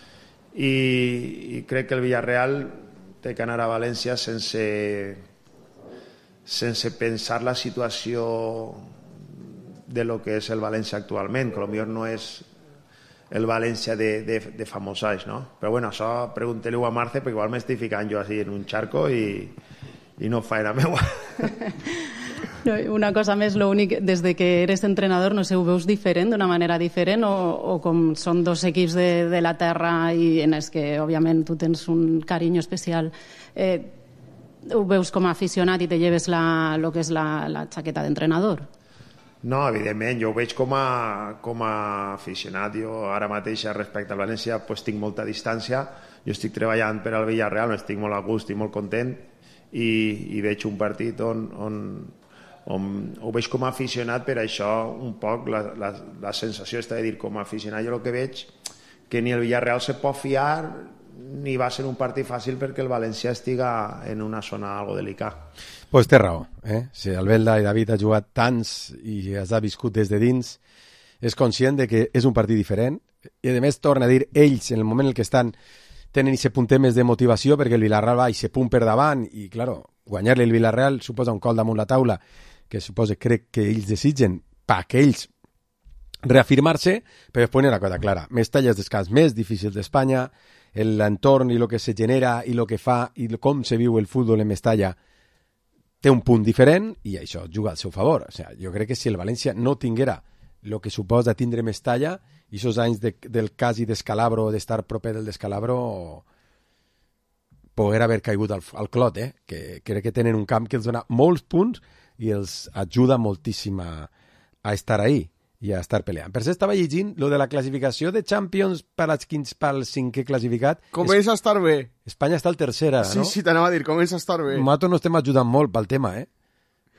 S7: i crec que el Villarreal té que anar a València sense pensar la situació de lo que és el València actualment, que potser no és el València de fa molts anys, no? Però bueno, això pregunteu-ho a Marce, perquè igual m'estic ficant jo així en un charco i no faena meua.
S1: Una cosa més, l'únic, des de que eres entrenador, no sé, ho veus diferent, d'una manera diferent, o com són dos equips de la terra i en els que, òbviament, tu tens un carinyo especial, ho veus com a aficionat i te lleves el que és la xaqueta d'entrenador?
S7: No, evidentment, jo ho veig com a aficionat. Jo ara mateix respecte al València tinc molta distància, jo estic treballant per al Villarreal, estic molt a gust i molt content i veig un partit on ho veig com a aficionat. Per això un poc la sensació està de dir, com a aficionat jo el que veig que ni el Villarreal se pot fiar ni va ser un partit fàcil perquè el València estiga en una zona algo delicada.
S2: Pues té raó, Si Albelda i David ha jugat tants i has viscut des de dins, és conscient de que és un partit diferent, i a més torna a dir, ells en el moment en què estan tenen aquest puntet més de motivació perquè el Villarreal va i se punt per davant i, claro, guanyar-li el Villarreal suposa un col damunt la taula que suposa, crec que ells desitgen perquè ells reafirmar-se, però després una cosa clara, Mestalla és dels camps més difícils d'Espanya, l'entorn i el que se genera i el que fa i com se viu el futbol en Mestalla té un punt diferent i això juga al seu favor. O sigui, jo crec que si el València no tinguera el que suposa tindre Mestalla i aquests anys del quasi descalabro, d'estar proper del descalabro, poder haver caigut al clot, que crec que tenen un camp que els dona molts punts i els ajuda moltíssim a estar ahí i a estar peleant. Per això estava llegint lo de la classificació de Champions pel 5è classificat.
S3: Comença a estar bé.
S2: Espanya està al tercer ara, no?
S3: Sí, t'anava a dir, comença a estar bé.
S2: Nosaltres no estem ajudant molt pel tema,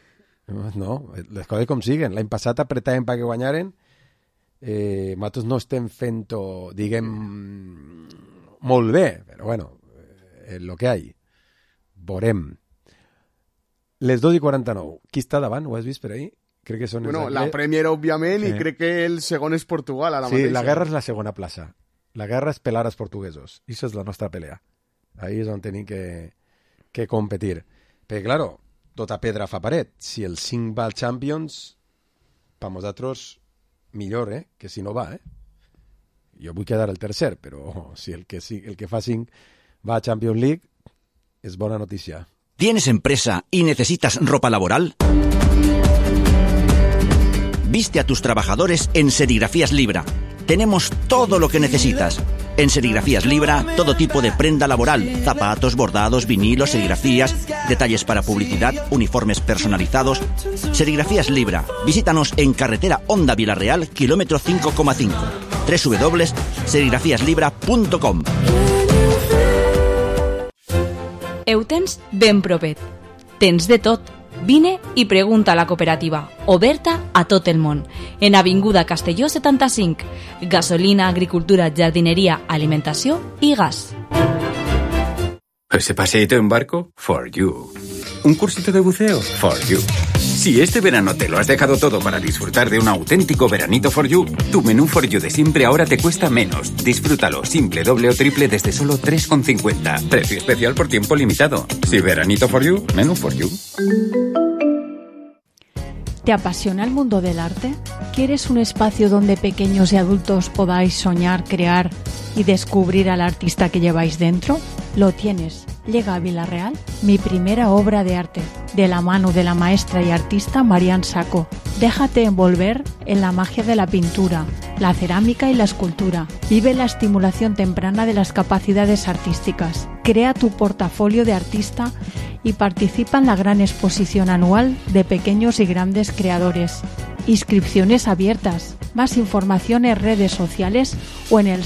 S2: No, les coses com siguen. L'any passat apretàvem perquè guanyaren. Nosaltres no estem fent-ho, diguem, molt bé, però bueno, és el que hi ha. Veurem. Les 2:49. Qui està davant? Ho has vist per ahí? Crec que són
S3: la Premier, òbviament, i crec que el segon és Portugal, ara mateix.
S2: Sí, la guerra és la segona plaça. La guerra és pelar als portuguesos. Això és la nostra pelea. Ahí és on tenim que competir. Perquè, claro, tota pedra fa paret. Si el 5 va als Champions, per nosaltres, millor, que si no va, Jo vull quedar el tercer, però si el que fa 5 va a Champions League, es buena noticia.
S8: ¿Tienes empresa y necesitas ropa laboral? Viste a tus trabajadores en Serigrafías Libra. Tenemos todo lo que necesitas. En Serigrafías Libra, todo tipo de prenda laboral, zapatos, bordados, vinilos, serigrafías, detalles para publicidad, uniformes personalizados. Serigrafías Libra. Visítanos en carretera Honda Vilareal, kilómetro 5,5. www.serigrafiaslibra.com.
S9: Ho tens ben propet. Tens de tot. Vine i pregunta a la cooperativa, oberta a tot el món. En Avinguda Castelló 75. Gasolina, agricultura, jardineria, alimentació i gas.
S23: ¿Ese paseíto en barco? For you. ¿Un cursito de buceo? For you. Si este verano te lo has dejado todo para disfrutar de un auténtico veranito for you, tu menú for you de siempre ahora te cuesta menos. Disfrútalo simple, doble o triple desde solo 3,50. Precio especial por tiempo limitado. Si veranito for you, menú for you.
S24: ¿Te apasiona el mundo del arte? ¿Quieres un espacio donde pequeños y adultos podáis soñar, crear y descubrir al artista que lleváis dentro? Lo tienes. Llega a Vila-real mi primera obra de arte, de la mano de la maestra y artista Marian Sacco. Déjate envolver en la magia de la pintura, la cerámica y la escultura. Vive la estimulación temprana de las capacidades artísticas. Crea tu portafolio de artista y participa en la gran exposición anual de pequeños y grandes creadores. Inscripciones abiertas. Más información en redes sociales o en el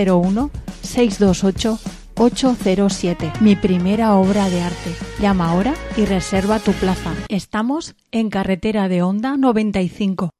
S24: 601-628-807. Mi primera obra de arte. Llama ahora y reserva tu plaza. Estamos en carretera de Honda 95.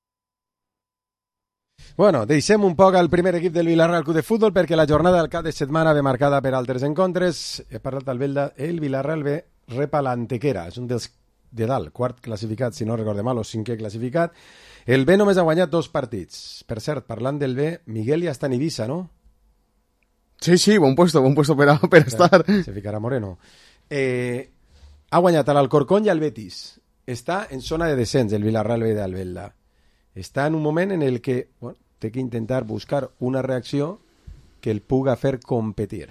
S2: Bueno, deixem un poc al primer equip del Vilareal Club de Futbol perquè la jornada del cap de setmana ve marcada per altres encontres. He parlat al Velda, el Vilareal ve repa l'Antequera, és un dels de dalt, quart classificat, si no recorde mal, o cinquè classificat. El B només ha guanyat 2 partits. Per cert, parlant del B, Miguel ja està en Ibiza, no?
S3: Sí, buen puesto per estar.
S2: Se ficarà Moreno. Ha guanyat a l'Alcorcón i al Betis. Està en zona de descens, el Vilareal B del Velda. Està en un moment en el que té que intentar buscar una reacció que el puga fer competir.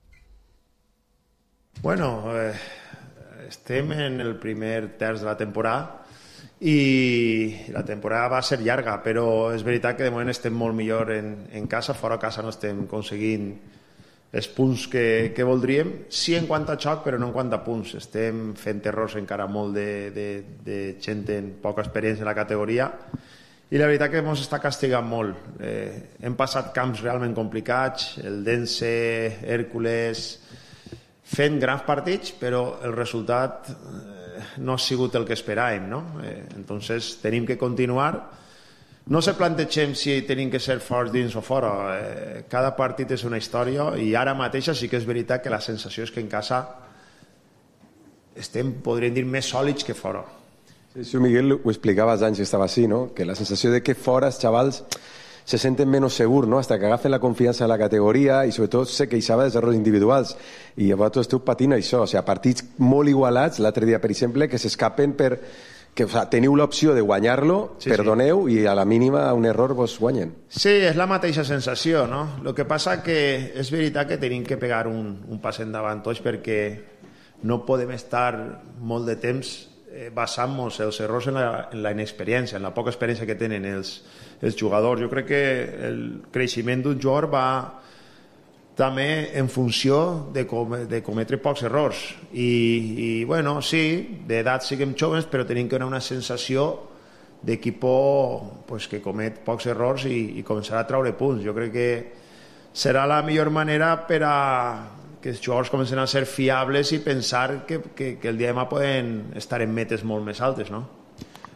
S7: Bueno, estem en el primer terç de la temporada i la temporada va ser llarga, però és veritat que de moment estem molt millor en casa, fora casa no estem aconseguint els punts que voldríem, sí en quant a xoc però no en quant a punts, estem fent errors encara molt de gent amb poca experiència en la categoria i la veritat que ens està castigant molt. Hem passat camps realment complicats, el Dense, Hèrcules, fent grans partits, però el resultat no ha sigut el que esperàvem, no? Entonces tenim que continuar. No se plantegem si tenim que ser forts dins o fora. Cada partit és una història i ara mateix sí que és veritat que la sensació és que en casa estem, podríem dir, més sòlids que fora.
S2: Sí, Miguel, ho explicaves anys que estava així, no? Que la sensació de que fora els xavals se senten menos segurs, ¿no? Hasta que agafen la confiança de la categoria i sobretot se queixava dels errors individuals i vosaltres esteu patint això, o sigui, partits molt igualats, l'altre dia per exemple, que s'escapen per que, o sea, teniu l'opció de guanyar-lo, sí, perdoneu, sí, i a la mínima un error vos guanyen.
S7: Sí, és la mateixa sensació, no? El que passa que és veritat que tenim que pegar un pas endavant tots perquè no podem estar molt de temps basant-nos els errors en la inexperiència, en la poca experiència que tenen els jugadors. Jo crec que el creixement d'un jugador va també en funció de cometre pocs errors i bueno, sí, d'edat siguem joves però tenim que donar una sensació d'equip pues, que comet pocs errors i començarà a treure punts. Jo crec que serà la millor manera per a que els jugadors comencen a ser fiables i pensar que el dia de demà poden estar en metes molt més altes, no?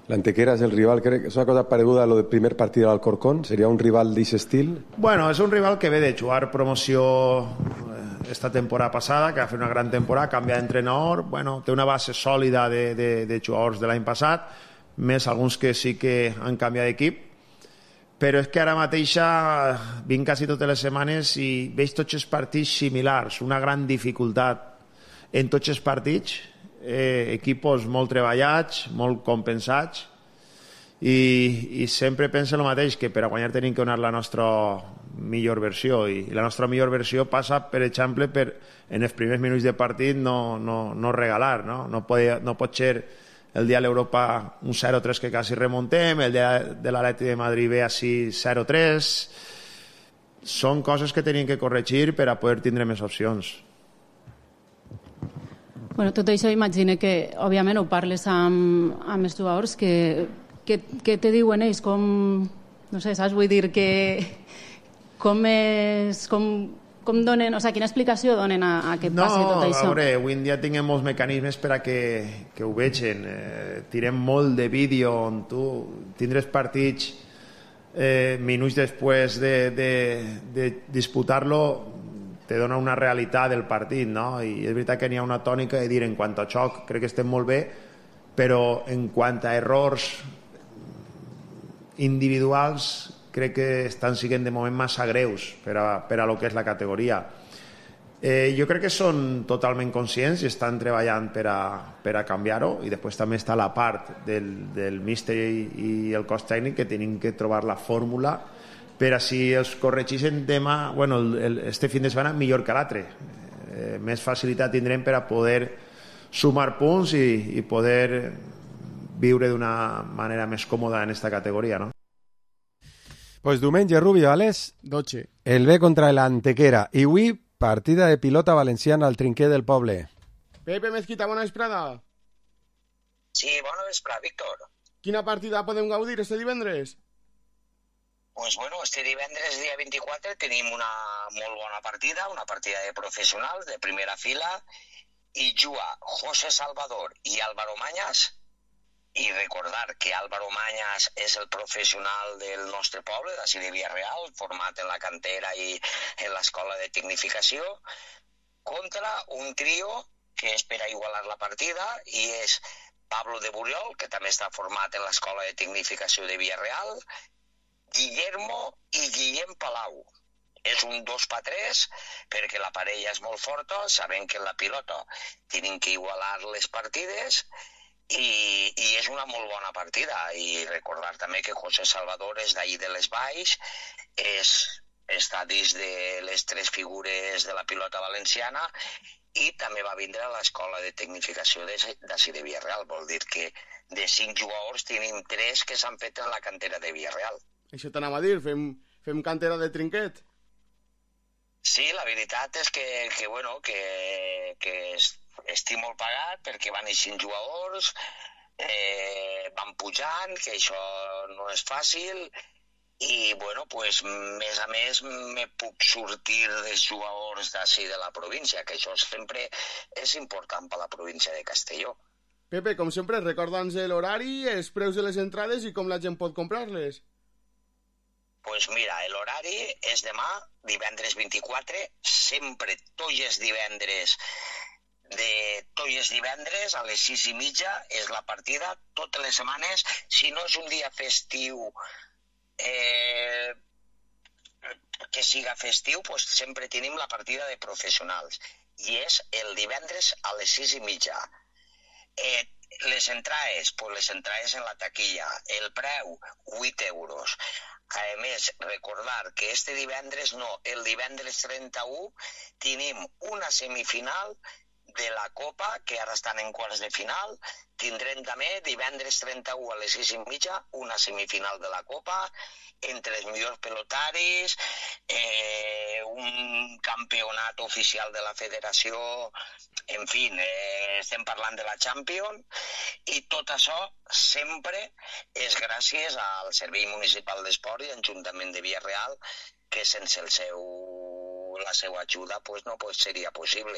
S2: L'Antequera és el rival, crec que és una cosa pareguda a lo del primer partit de l'Alcorcón, seria un rival d'aquest estil?
S7: Bueno, és un rival que ve de jugar promoció esta temporada passada, que ha fet una gran temporada, canvia d'entrenador, bueno, té una base sòlida de jugadors de l'any passat, més alguns que sí que han canviat d'equip, però és que ara mateixa vinc quasi totes les setmanes i veig tots els partits similars, una gran dificultat en tots els partits, equipos molt treballats, molt compensats, i sempre penso el mateix, que per a guanyar tenim que donar la nostra millor versió, i la nostra millor versió passa, per exemple, per en els primers minuts de partit no regalar, no pot ser el dia de l'Europa un 0-3 que quasi remontem, el dia de l'Atleti de Madrid ve així 0-3, són coses que tenim que corregir per a poder tindre més opcions.
S1: Bueno, tot això imagine que, òbviament, ho parles amb els jugadors, què te diuen ells? No sé, saps? Vull dir que com donen, o sigui, quina explicació donen a que passi tot això?
S7: No, a veure, avui en dia tinguem molts mecanismes per a que ho vegin. Tirem molt de vídeo on tu tindràs partits minuts després de disputar-lo, te dona una realitat del partit, no? I és veritat que n'hi ha una tònica de dir en quant a xoc crec que estem molt bé, però en quant a errors individuals crec que estan sent de moment massa greus per a lo que és la categoria. Jo crec que són totalment conscients i estan treballant per a canviar-ho, i després també està la part del míster i el cos tècnic, que tenim que trobar la fórmula per a si els corregeixen demà, bueno, este fin de setmana millor que l'altre. Més facilitat tindrem per a poder sumar punts i poder viure d'una manera més còmoda en esta categoria, no?
S2: Pues diumenge, Rubio, a les
S3: 12.
S2: El B contra l'Antequera. I avui, partida de pilota valenciana al Trinquer del Poble.
S3: Pepe Mezquita, bona vesprada.
S10: Sí, bona vesprada, Víctor.
S3: Quina partida podem gaudir este divendres?
S10: Pues bueno, este divendres, dia 24, tenim una molt bona partida, una partida de professionals de primera fila, i juga José Salvador i Álvaro Mañas, i recordar que Álvaro Mañas és el professional del nostre poble, d'ací de Villarreal, format en la cantera i en l'escola de tecnificació, contra un trio que espera igualar la partida, i és Pablo de Buriol, que també està format en l'escola de tecnificació de Villarreal, Guillermo i Guillem Palau. És un 2-3 perquè la parella és molt forta, sabent que en la pilota tenim que igualar les partides, i és una molt bona partida. I recordar també que José Salvador és d'ahir de les Valls, està dins de les 3 figures de la pilota valenciana, i també va vindre a l'escola de tecnificació d'ací de Villarreal. Vol dir que de 5 jugadors tenim 3 que s'han fet en la cantera de Villarreal.
S3: Això t'anava a dir, fem cantera de trinquet.
S10: Sí, la veritat és que estic molt pagat perquè van eixir jugadors, van pujant, que això no és fàcil, i bueno, pues, més a més me puc sortir dels jugadors d'ací de la província, que això sempre és important per la província de Castelló.
S3: Pepe, com sempre, recorda'ns l'horari, els preus de les entrades i com la gent pot comprar-les.
S10: Pues mira, l'horari és demà, divendres 24, sempre tots els divendres a les 6:30 és la partida, totes les setmanes. Si no és un dia festiu, que siga festiu, pues sempre tenim la partida de professionals, i és el divendres a les 6:30. Les entrades, pues les entrades en la taquilla, el preu, 8 euros. A més, recordar que este divendres el divendres 31 tenim una semifinal de la Copa, que ara estan en quarts de final. Tindrem també divendres 31 a les 6:30 una semifinal de la Copa entre els millors pelotaris, un campionat oficial de la federació, en fi, estem parlant de la Champions, i tot això sempre és gràcies al Servei Municipal d'Esport i l'Ajuntament de Villarreal, que sense la seva ajuda pues no seria possible.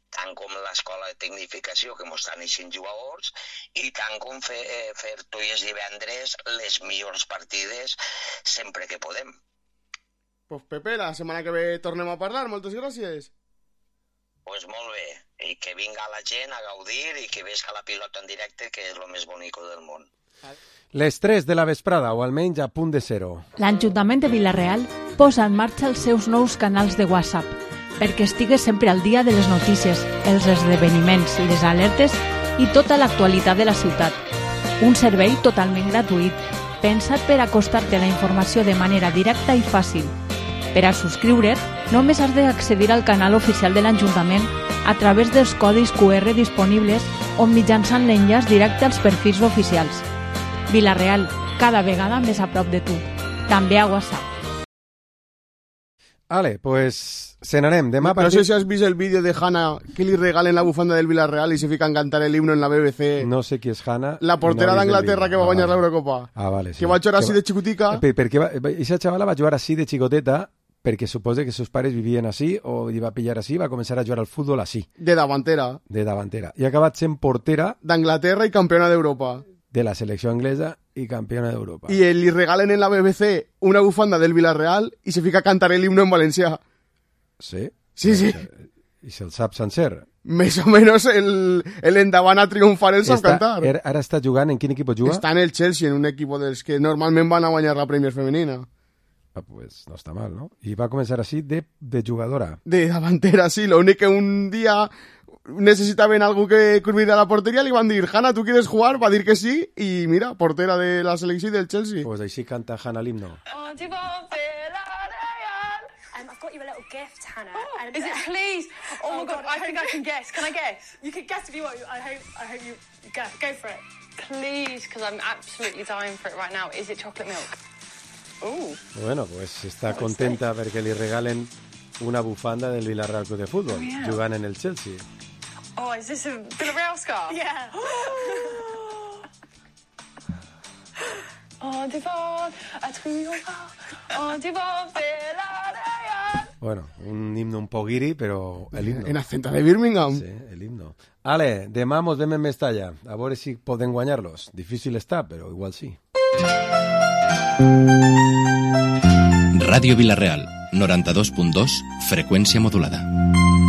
S10: tant com l'escola de tecnificació, que mos estan eixint jugadors, i tant com fer tots els divendres les millors partides sempre que podem.
S3: Pues Pepe, la setmana que ve tornem a parlar. Moltes gràcies.
S10: Pues molt bé. I que vinga la gent a gaudir i que vesca la pilota en directe, que és el més bonic del món.
S2: Les 3 de la vesprada, o almenys a punt de ser-ho.
S24: L'Ajuntament de Vila-real posa en marxa els seus nous canals de WhatsApp perquè estigues sempre al dia de les notícies, els esdeveniments, les alertes i tota l'actualitat de la ciutat. Un servei totalment gratuït, pensat per acostar-te a la informació de manera directa i fàcil. Per a subscriure't, només has d'accedir al canal oficial de l'Ajuntament a través dels codis QR disponibles o mitjançant l'enllaç directe als perfils oficials. Vila-real, cada vegada més a prop de tu. També a WhatsApp.
S2: Ale, pues se n'anem. Demà
S3: no sé si has vist el vídeo de Hanna que li regalen la bufanda del Vila-real y se fica a cantar el himno en la BBC.
S2: No sé qui és Hanna.
S3: La portera d'Anglaterra que va guanyar l'Eurocopa.
S2: Ah, vale, sí.
S3: Que va jugar així de xicotica.
S2: Perquè aquesta xavala va jugar així de xicoteta perquè suposa que seus pares vivien així o li va pillar així, va començar a jugar al futbol així.
S3: De davantera.
S2: De davantera. I ha acabat sent portera
S3: d'Anglaterra i campiona d'Europa.
S2: De la selecció anglesa i campiona d'Europa.
S3: I li regalen en la BBC una bufanda del Vila-real i se fica a cantar el himno en valencià.
S2: Sí?
S3: Sí, sí.
S2: I se'l sap sencer?
S3: Més o menys l'endavant a triomfar el sap cantar.
S2: Ara està jugant, en quin equip juga?
S3: Està en el Chelsea, en un equip dels que normalment van a guanyar la Premier femenina.
S2: Ah, pues no està mal, no? I va començar així de jugadora.
S3: De davantera, sí. Lo únic que un dia necesitaven algú que cuidara la porteria, li van dir, Hanna, ¿tú quieres jugar? Va dir que sí, i mira, portera de la selecció del Chelsea.
S2: Pues així canta Hanna l'himno.
S11: I've got you a little gift, Hannah.
S12: Oh, is it please? Oh my God, I think I can guess. Can I guess?
S11: You can guess if you want. I hope you go for it.
S12: Please, because I'm absolutely dying for it right now. Is it chocolate milk?
S2: Bueno, pues està contenta perquè li regalen una bufanda del Vila-real Club de Fútbol, jugant en el Chelsea.
S12: Oh, is this a Vila-real scarf?
S11: Yeah.
S2: Bueno, un himno un poc guiri, però el himno.
S3: En acento de Birmingham.
S2: Sí, el himno. Ale, demà mos vem en Mestalla. A veure si podem guanyar-los. Difícil està, però igual sí.
S13: Ràdio Vila-real, 92.2, freqüència modulada.